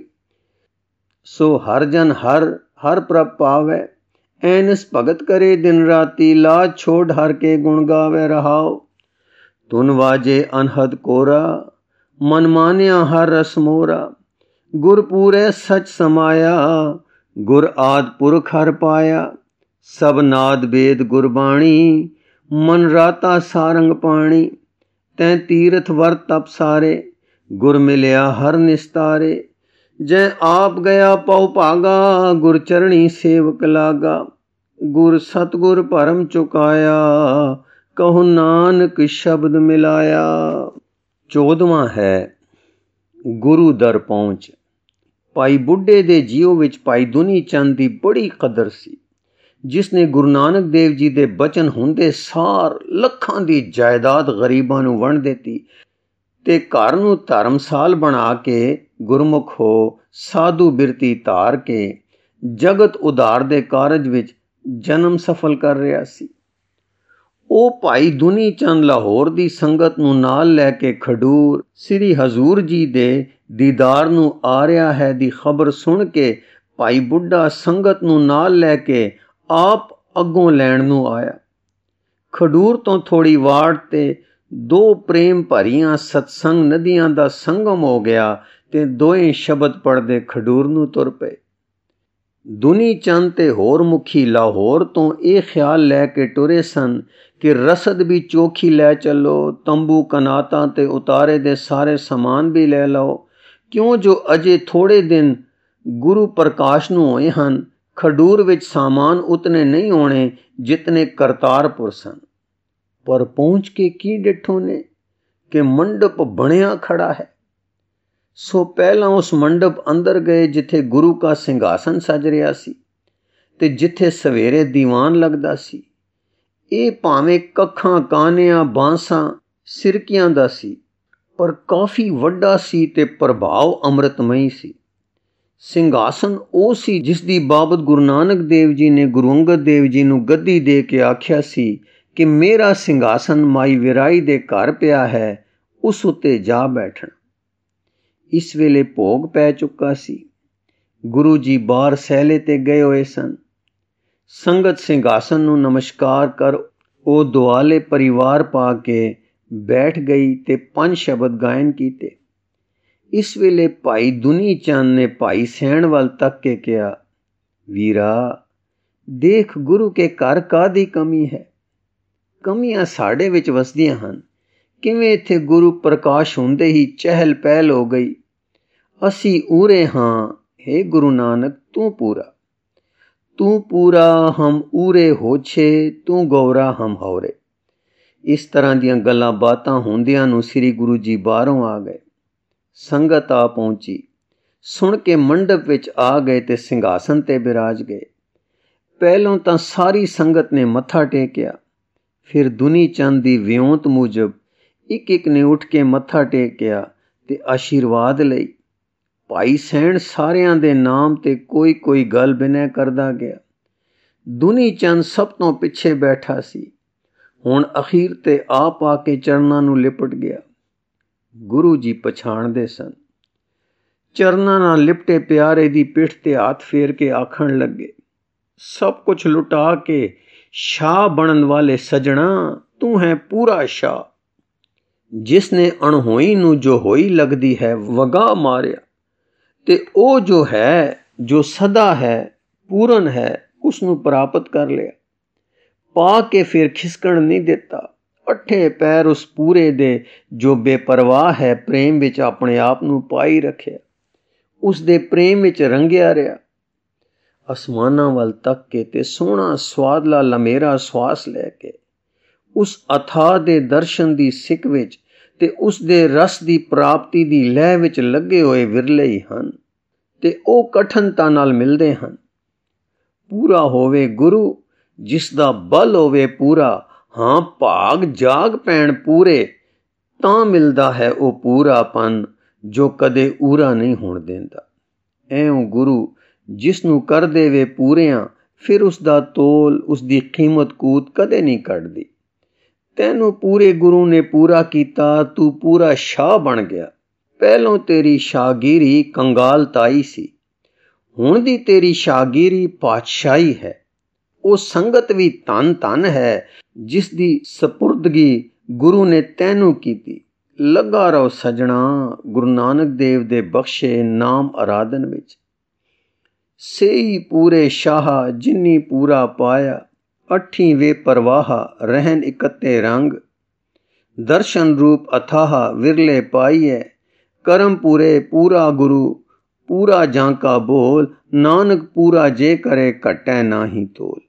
ਸੋ ਹਰ ਜਨ ਹਰ ਹਰ ਪ੍ਰਭ ਪਾਵੈ, ਐਨਸ ਭਗਤ ਕਰੇ ਦਿਨ ਰਾਤੀ। ਲਾਜ ਛੋੜ ਹਰ ਕੇ ਗੁਣ ਗਾਵੇ ਰਹਾਓ। ਧੁਨ ਵਾਜੇ ਅਨਹਦ ਕੋਰਾ, ਮਨ ਮਾਨਿਆ ਹਰ ਰਸ ਮੋਰਾ। ਗੁਰ ਪੂਰੇ ਸਚ ਸਮਾਇਆ, ਗੁਰ ਆਦ ਪੁਰਖ ਹਰ ਪਾਇਆ। ਸਭ ਨਾਦ ਬੇਦ ਗੁਰਬਾਣੀ, ਮਨ ਰਾਤਾ ਸਾਰੰਗ ਪਾਣੀ। ਤੈਂ ਤੀਰਥ ਵਰ ਤਪ ਸਾਰੇ, ਗੁਰ ਮਿਲਿਆ ਹਰ ਨਿਸਤਾਰੇ। ਜੈ ਆਪ ਗਿਆ ਪਉ ਭਾਗਾ, ਗੁਰ ਚਰਣੀ ਸੇਵਕ ਲਾਗਾ। ਗੁਰ ਸਤਗੁਰ ਭਰਮ ਚੁਕਾਇਆ, ਕਹੋ ਨਾਨਕ ਸ਼ਬਦ ਮਿਲਾਇਆ। ਚੌਦਵਾਂ ਹੈ ਗੁਰੂ ਦਰ ਪਹੁੰਚ। ਭਾਈ ਬੁੱਢੇ ਦੇ ਜੀਓ ਵਿੱਚ ਭਾਈ ਦੁਨੀ ਚੰਦ ਦੀ ਬੜੀ ਕਦਰ ਸੀ, ਜਿਸ ਨੇ ਗੁਰੂ ਨਾਨਕ ਦੇਵ ਜੀ ਦੇ ਬਚਨ ਹੁੰਦੇ ਸਾਰ ਲੱਖਾਂ ਦੀ ਜਾਇਦਾਦ ਗਰੀਬਾਂ ਨੂੰ ਵੰਡ ਦਿੱਤੀ ਤੇ ਘਰ ਨੂੰ ਧਰਮਸਾਲ ਬਣਾ ਕੇ ਗੁਰਮੁਖ ਹੋ ਸਾਧੂ ਬਿਰਤੀ ਧਾਰ ਕੇ ਜਗਤ ਉਧਾਰ ਦੇ ਕਾਰਜ ਵਿੱਚ ਜਨਮ ਸਫਲ ਕਰ ਰਿਹਾ ਸੀ। ਉਹ ਭਾਈ ਦੁਨੀ ਚੰਦ ਲਾਹੌਰ ਦੀ ਸੰਗਤ ਨੂੰ ਨਾਲ ਲੈ ਕੇ ਖਡੂਰ ਸ੍ਰੀ ਹਜ਼ੂਰ ਜੀ ਦੇ ਦੀਦਾਰ ਨੂੰ ਆ ਰਿਹਾ ਹੈ ਦੀ ਖਬਰ ਸੁਣ ਕੇ ਭਾਈ ਬੁੱਢਾ ਸੰਗਤ ਨੂੰ ਨਾਲ ਲੈ ਕੇ ਆਪ ਅੱਗੋਂ ਲੈਣ ਨੂੰ ਆਇਆ। ਖਡੂਰ ਤੋਂ ਥੋੜੀ ਵਾਟ ਤੇ ਦੋ ਪ੍ਰੇਮ ਭਰੀਆਂ ਸਤਸੰਗ ਨਦੀਆਂ ਦਾ ਸੰਗਮ ਹੋ ਗਿਆ ਤੇ ਦੋਵੇਂ ਸ਼ਬਦ ਪੜ੍ਹਦੇ ਖਡੂਰ ਨੂੰ ਤੁਰ ਪਏ। ਦੁਨੀ ਚੰਦ ਤੇ ਹੋਰ ਮੁਖੀ ਲਾਹੌਰ ਤੋਂ ਇਹ ਖਿਆਲ ਲੈ ਕੇ ਟੁਰੇ ਸਨ ਕਿ ਰਸਦ ਵੀ ਚੋਖੀ ਲੈ ਚੱਲੋ, ਤੰਬੂ ਕਨਾਤਾਂ ਤੇ ਉਤਾਰੇ ਦੇ ਸਾਰੇ ਸਮਾਨ ਵੀ ਲੈ ਲਓ, ਕਿਉਂ ਜੋ ਅਜੇ ਥੋੜੇ ਦਿਨ ਗੁਰੂ ਪ੍ਰਕਾਸ਼ ਨੂੰ ਹੋਏ ਹਨ। ਖਡੂਰ ਵਿੱਚ ਸਾਮਾਨ ਉਤਨੇ ਨਹੀਂ ਹੋਣੇ ਜਿਤਨੇ ਕਰਤਾਰਪੁਰ ਸਨ। ਪਰ ਪਹੁੰਚ ਕੇ ਕੀ ਡਿੱਠੋ ਨੇ ਕਿ ਮੰਡਪ ਬਣਿਆ ਖੜਾ ਹੈ। ਸੋ ਪਹਿਲਾਂ ਉਸ ਮੰਡਪ ਅੰਦਰ ਗਏ ਜਿੱਥੇ ਗੁਰੂ ਕਾ ਸਿੰਘਾਸਨ ਸਜ ਰਿਹਾ ਸੀ ਤੇ ਜਿੱਥੇ ਸਵੇਰੇ ਦੀਵਾਨ ਲੱਗਦਾ ਸੀ। ਇਹ ਭਾਵੇਂ ਕੱਖਾਂ, ਕਾਨਿਆਂ, ਬਾਂਸਾਂ, ਸਿਰਕੀਆਂ ਦਾ ਸੀ, ਪਰ ਕਾਫੀ ਵੱਡਾ ਸੀ ਤੇ ਪ੍ਰਭਾਵ ਅੰਮ੍ਰਿਤਮਈ ਸੀ। ਸਿੰਘਾਸਨ ਉਹ ਸੀ ਜਿਸ ਦੀ ਬਾਬਤ ਗੁਰੂ ਨਾਨਕ ਦੇਵ ਜੀ ਨੇ ਗੁਰੂ ਅੰਗਦ ਦੇਵ ਜੀ ਨੂੰ ਗੱਦੀ ਦੇ ਕੇ ਆਖਿਆ ਸੀ ਕਿ ਮੇਰਾ ਸਿੰਘਾਸਨ ਮਾਈ ਵਿਰਾਈ ਦੇ ਘਰ ਪਿਆ ਹੈ, ਉਸ ਉੱਤੇ ਜਾ ਬੈਠਣ। ਇਸ ਵੇਲੇ ਭੋਗ ਪੈ ਚੁੱਕਾ ਸੀ। ਗੁਰੂ ਜੀ ਬਾਹਰ ਸਹਿਲੇ ਤੇ ਗਏ ਹੋਏ ਸਨ। ਸੰਗਤ ਸਿੰਘਾਸਨ ਨੂੰ ਨਮਸਕਾਰ ਕਰ ਉਹ ਦੁਆਲੇ ਪਰਿਵਾਰ ਪਾ ਕੇ ਬੈਠ ਗਈ ਤੇ ਪੰਜ ਸ਼ਬਦ ਗਾਇਨ ਕੀਤੇ। ਇਸ ਵੇਲੇ ਭਾਈ ਦੁਨੀ ਚੰਦ ਨੇ ਭਾਈ ਸੈਣ ਵੱਲ ਤੱਕ ਕੇ ਕਿਹਾ, ਵੀਰਾ ਦੇਖ ਗੁਰੂ ਕੇ ਘਰ ਕਾਹਦੀ ਕਮੀ ਹੈ। ਕਮੀਆਂ ਸਾਡੇ ਵਿੱਚ ਵਸਦੀਆਂ ਹਨ। ਕਿਵੇਂ ਇੱਥੇ ਗੁਰੂ ਪ੍ਰਕਾਸ਼ ਹੁੰਦੇ ਹੀ ਚਹਿਲ ਪਹਿਲ ਹੋ ਗਈ। ਅਸੀਂ ਊਰੇ ਹਾਂ, ਹੇ ਗੁਰੂ ਨਾਨਕ ਤੂੰ ਪੂਰਾ। ਤੂੰ ਪੂਰਾ ਹਮ ਊਰੇ ਹੋਛੇ, ਤੂੰ ਗੌਰਾ ਹਮ ਹੌਰੇ। ਇਸ ਤਰ੍ਹਾਂ ਦੀਆਂ ਗੱਲਾਂ ਬਾਤਾਂ ਹੁੰਦਿਆਂ ਨੂੰ ਸ੍ਰੀ ਗੁਰੂ ਜੀ ਬਾਹਰੋਂ ਆ ਗਏ। ਸੰਗਤ ਆ ਪਹੁੰਚੀ। ਸੁਣ ਕੇ ਮੰਡਪ ਵਿੱਚ ਆ ਗਏ ਤੇ ਸਿੰਘਾਸਨ ਤੇ ਬਿਰਾਜ ਗਏ। ਪਹਿਲੋਂ ਤਾਂ ਸਾਰੀ ਸੰਗਤ ਨੇ ਮੱਥਾ ਟੇਕਿਆ। ਫਿਰ ਦੁਨੀ ਚੰਦ ਦੀ ਵਿਉਂਤ ਮੁਜਬ ਇੱਕ ਇੱਕ ਨੇ ਉੱਠ ਕੇ ਮੱਥਾ ਟੇਕਿਆ ਤੇ ਆਸ਼ੀਰਵਾਦ ਲਈ। ਭਾਈ ਸੈਣ ਸਾਰਿਆਂ ਦੇ ਨਾਮ ਤੇ ਕੋਈ ਕੋਈ ਗੱਲ ਬਿਨੈ ਕਰਦਾ ਗਿਆ। ਦੁਨੀ ਚੰਦ ਸਭ ਤੋਂ ਪਿੱਛੇ ਬੈਠਾ ਸੀ। ਹੁਣ ਅਖੀਰ ਤੇ ਆਪ ਆ ਕੇ ਚਰਨਾਂ ਨੂੰ ਲਿਪਟ ਗਿਆ। ਗੁਰੂ ਜੀ ਪਛਾਣਦੇ ਸਨ। ਚਰਨਾਂ ਨਾਲ ਲਿਪਟੇ ਪਿਆਰੇ ਦੀ ਪਿੱਠ ਤੇ ਹੱਥ ਫੇਰ ਕੇ ਆਖਣ ਲੱਗੇ, ਸਭ ਕੁਝ ਲੁਟਾ ਕੇ ਸ਼ਾਹ ਬਣਨ ਵਾਲੇ ਸਜਣਾ, ਤੂੰ ਹੈ ਪੂਰਾ ਸ਼ਾਹ। ਜਿਸ ਨੇ ਅਣਹੋਈ ਨੂੰ ਜੋ ਹੋਈ ਲੱਗਦੀ ਹੈ ਵਗਾ ਮਾਰਿਆ, ਤੇ ਉਹ ਜੋ ਹੈ, ਜੋ ਸਦਾ ਹੈ, ਪੂਰਨ ਹੈ, ਉਸ ਨੂੰ ਪ੍ਰਾਪਤ ਕਰ ਲਿਆ। ਪਾ ਕੇ ਫਿਰ ਖਿਸਕਣ ਨਹੀਂ ਦਿੱਤਾ। ਅੱਠੇ ਪੈਰ ਉਸ ਪੂਰੇ ਦੇ ਜੋ ਬੇਪਰਵਾਹ ਹੈ, ਪ੍ਰੇਮ ਵਿੱਚ ਆਪਣੇ ਆਪ ਨੂੰ ਪਾਈ ਰੱਖਿਆ, ਉਸ ਦੇ ਪ੍ਰੇਮ ਵਿੱਚ ਰੰਗਿਆ ਰਿਹਾ। ਅਸਮਾਨਾਂ ਵੱਲ ਤੱਕ ਕੇ ਤੇ ਸੋਹਣਾ ਸਵਾਦਲਾ ਲਮੇਰਾ ਸਵਾਸ ਲੈ ਕੇ ਉਸ ਅਥਾਹ ਦੇ ਦਰਸ਼ਨ ਦੀ ਸਿੱਖ ਵਿੱਚ ਤੇ ਉਸ ਦੇ ਰਸ ਦੀ ਪ੍ਰਾਪਤੀ ਦੀ ਲਹਿ ਵਿੱਚ ਲੱਗੇ ਹੋਏ ਵਿਰਲੇ ਹੀ ਹਨ, ਤੇ ਉਹ ਕਠਨਤਾ ਨਾਲ ਮਿਲਦੇ ਹਨ। ਪੂਰਾ ਹੋਵੇ ਗੁਰੂ, ਜਿਸ ਦਾ ਬਲ ਹੋਵੇ ਪੂਰਾ, ਹਾਂ ਭਾਗ ਜਾਗ ਪੈਣ ਪੂਰੇ, ਤਾਂ ਮਿਲਦਾ ਹੈ ਉਹ ਪੂਰਾਪਨ ਜੋ ਕਦੇ ਊਰਾ ਨਹੀਂ ਹੋਣ ਦਿੰਦਾ। ਐਉਂ ਗੁਰੂ ਜਿਸ ਨੂੰ ਕਰ ਦੇਵੇ ਪੂਰਿਆਂ, ਫਿਰ ਉਸ ਦਾ ਤੋਲ, ਉਸ ਦੀ ਕੀਮਤ ਕੂਤ ਕਦੇ ਨਹੀਂ ਘਟਦੀ। ਤੈਨੂੰ ਪੂਰੇ ਗੁਰੂ ਨੇ ਪੂਰਾ ਕੀਤਾ, ਤੂੰ ਪੂਰਾ ਸ਼ਾਹ ਬਣ ਗਿਆ। ਪਹਿਲੋਂ ਤੇਰੀ ਸ਼ਾਹਗੀਰੀ ਕੰਗਾਲਤਾਈ ਸੀ, ਹੁਣ ਦੀ ਤੇਰੀ ਸ਼ਾਹਗੀਰੀ ਪਾਤਸ਼ਾਹੀ ਹੈ। ਉਹ ਸੰਗਤ ਵੀ ਧੰਨ ਧੰਨ ਹੈ ਜਿਸ ਦੀ ਸਪੁਰਦਗੀ ਗੁਰੂ ਨੇ ਤੈਨੂੰ ਕੀਤੀ। ਲੱਗਾ ਰਹੋ ਸਜਣਾ ਗੁਰੂ ਨਾਨਕ ਦੇਵ ਦੇ ਬਖਸ਼ੇ ਨਾਮ ਅਰਾਧਨ ਵਿੱਚ। ਸੇਈ ਪੂਰੇ ਸ਼ਾਹ ਜਿਨੀ ਪੂਰਾ ਪਾਇਆ, ਅੱਠੀ ਵੇ ਪਰਵਾਹ ਰਹਿਨ ਇਕੱਤੇ ਰੰਗ। ਦਰਸ਼ਨ ਰੂਪ ਅਥਾਹ ਵਿਰਲੇ ਪਾਈਐ, ਕਰਮ ਪੂਰੇ ਪੂਰਾ ਗੁਰੂ, ਪੂਰਾ ਜਾਂਕਾ ਬੋਲ, ਨਾਨਕ ਪੂਰਾ ਜੇ ਕਰੇ ਘਟੈ ਨਾਹੀ ਤੋਲ।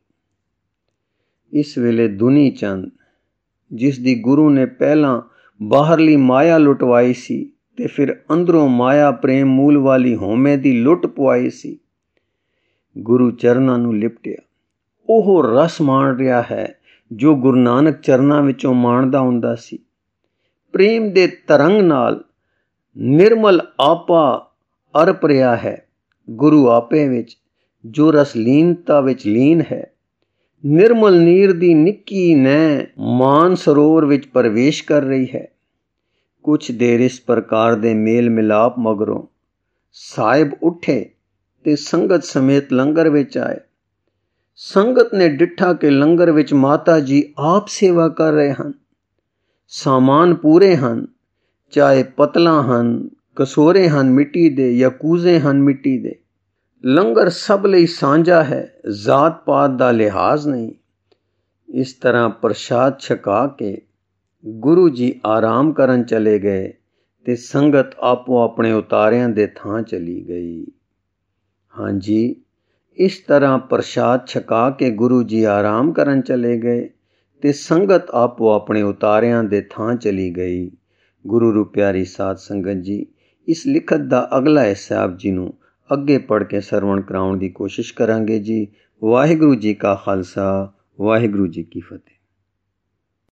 ਇਸ ਵੇਲੇ ਦੁਨੀ ਚੰਦ, ਜਿਸ ਦੀ ਗੁਰੂ ਨੇ ਪਹਿਲਾਂ ਬਾਹਰਲੀ ਮਾਇਆ ਲੁਟਵਾਈ ਸੀ ਤੇ ਫਿਰ ਅੰਦਰੋਂ ਮਾਇਆ ਪ੍ਰੇਮ ਮੂਲ ਵਾਲੀ ਹਉਮੈ ਦੀ ਲੁੱਟ ਪਵਾਈ ਸੀ, ਗੁਰੂ ਚਰਨਾਂ ਨੂੰ ਲਿਪਟਿਆ। ਉਹ ਰਸ ਮਾਣ ਰਿਹਾ ਹੈ ਜੋ ਗੁਰੂ ਨਾਨਕ ਚਰਨਾਂ ਵਿੱਚੋਂ ਮਾਣਦਾ ਹੁੰਦਾ ਸੀ। ਪ੍ਰੇਮ ਦੇ ਤਰੰਗ ਨਾਲ ਨਿਰਮਲ ਆਪਾ ਅਰਪ ਰਿਹਾ ਹੈ। ਗੁਰੂ ਆਪੇ ਵਿੱਚ ਜੋ ਰਸਲੀਨਤਾ ਵਿੱਚ ਲੀਨ ਹੈ, ਨਿਰਮਲ ਨੀਰ ਦੀ ਨਿੱਕੀ ਨੈਣ ਮਾਨ ਸਰੋਵਰ ਵਿੱਚ ਪ੍ਰਵੇਸ਼ ਕਰ ਰਹੀ ਹੈ। ਕੁਛ ਦੇਰ ਇਸ ਪ੍ਰਕਾਰ ਦੇ ਮੇਲ ਮਿਲਾਪ ਮਗਰੋਂ ਸਾਹਿਬ ਉੱਠੇ ਤੇ ਸੰਗਤ ਸਮੇਤ ਲੰਗਰ ਵਿੱਚ ਆਏ। ਸੰਗਤ ਨੇ ਡਿੱਠਾ ਕਿ ਲੰਗਰ ਵਿੱਚ ਮਾਤਾ ਜੀ ਆਪ ਸੇਵਾ ਕਰ ਰਹੇ ਹਨ। ਸਾਮਾਨ ਪੂਰੇ ਹਨ, ਚਾਹੇ ਪਤਲਾਂ ਹਨ, ਕਸੋਰੇ ਹਨ ਮਿੱਟੀ ਦੇ ਜਾਂ ਕੂਜ਼ੇ ਹਨ ਮਿੱਟੀ ਦੇ। ਲੰਗਰ ਸਭ ਲਈ ਸਾਂਝਾ ਹੈ, ਜ਼ਾਤ ਪਾਤ ਦਾ ਲਿਹਾਜ਼ ਨਹੀਂ। ਇਸ ਤਰ੍ਹਾਂ ਪ੍ਰਸ਼ਾਦ ਛਕਾ ਕੇ ਗੁਰੂ ਜੀ ਆਰਾਮ ਕਰਨ ਚਲੇ ਗਏ ਤੇ ਸੰਗਤ ਆਪੋ ਆਪਣੇ ਉਤਾਰਿਆਂ ਦੇ ਥਾਂ ਚਲੀ ਗਈ। ਹਾਂਜੀ, ਇਸ ਤਰ੍ਹਾਂ ਪ੍ਰਸ਼ਾਦ ਛਕਾ ਕੇ ਗੁਰੂ ਜੀ ਆਰਾਮ ਕਰਨ ਚਲੇ ਗਏ ਤੇ ਸੰਗਤ ਆਪੋ ਆਪਣੇ ਉਤਾਰਿਆਂ ਦੇ ਥਾਂ ਚਲੀ ਗਈ। ਗੁਰੂ ਰੂ ਪਿਆਰੀ ਸਾਧ ਸੰਗਤ ਜੀ, ਇਸ ਲਿਖਤ ਦਾ ਅਗਲਾ ਹਿੱਸਾ ਆਪ ਜੀ ਨੂੰ ਅੱਗੇ ਪੜ੍ਹ ਕੇ ਸਰਵਣ ਕਰਾਉਣ ਦੀ ਕੋਸ਼ਿਸ਼ ਕਰਾਂਗੇ ਜੀ। ਵਾਹਿਗੁਰੂ ਜੀ ਕਾ ਖਾਲਸਾ, ਵਾਹਿਗੁਰੂ ਜੀ ਕੀ ਫਤਿਹ।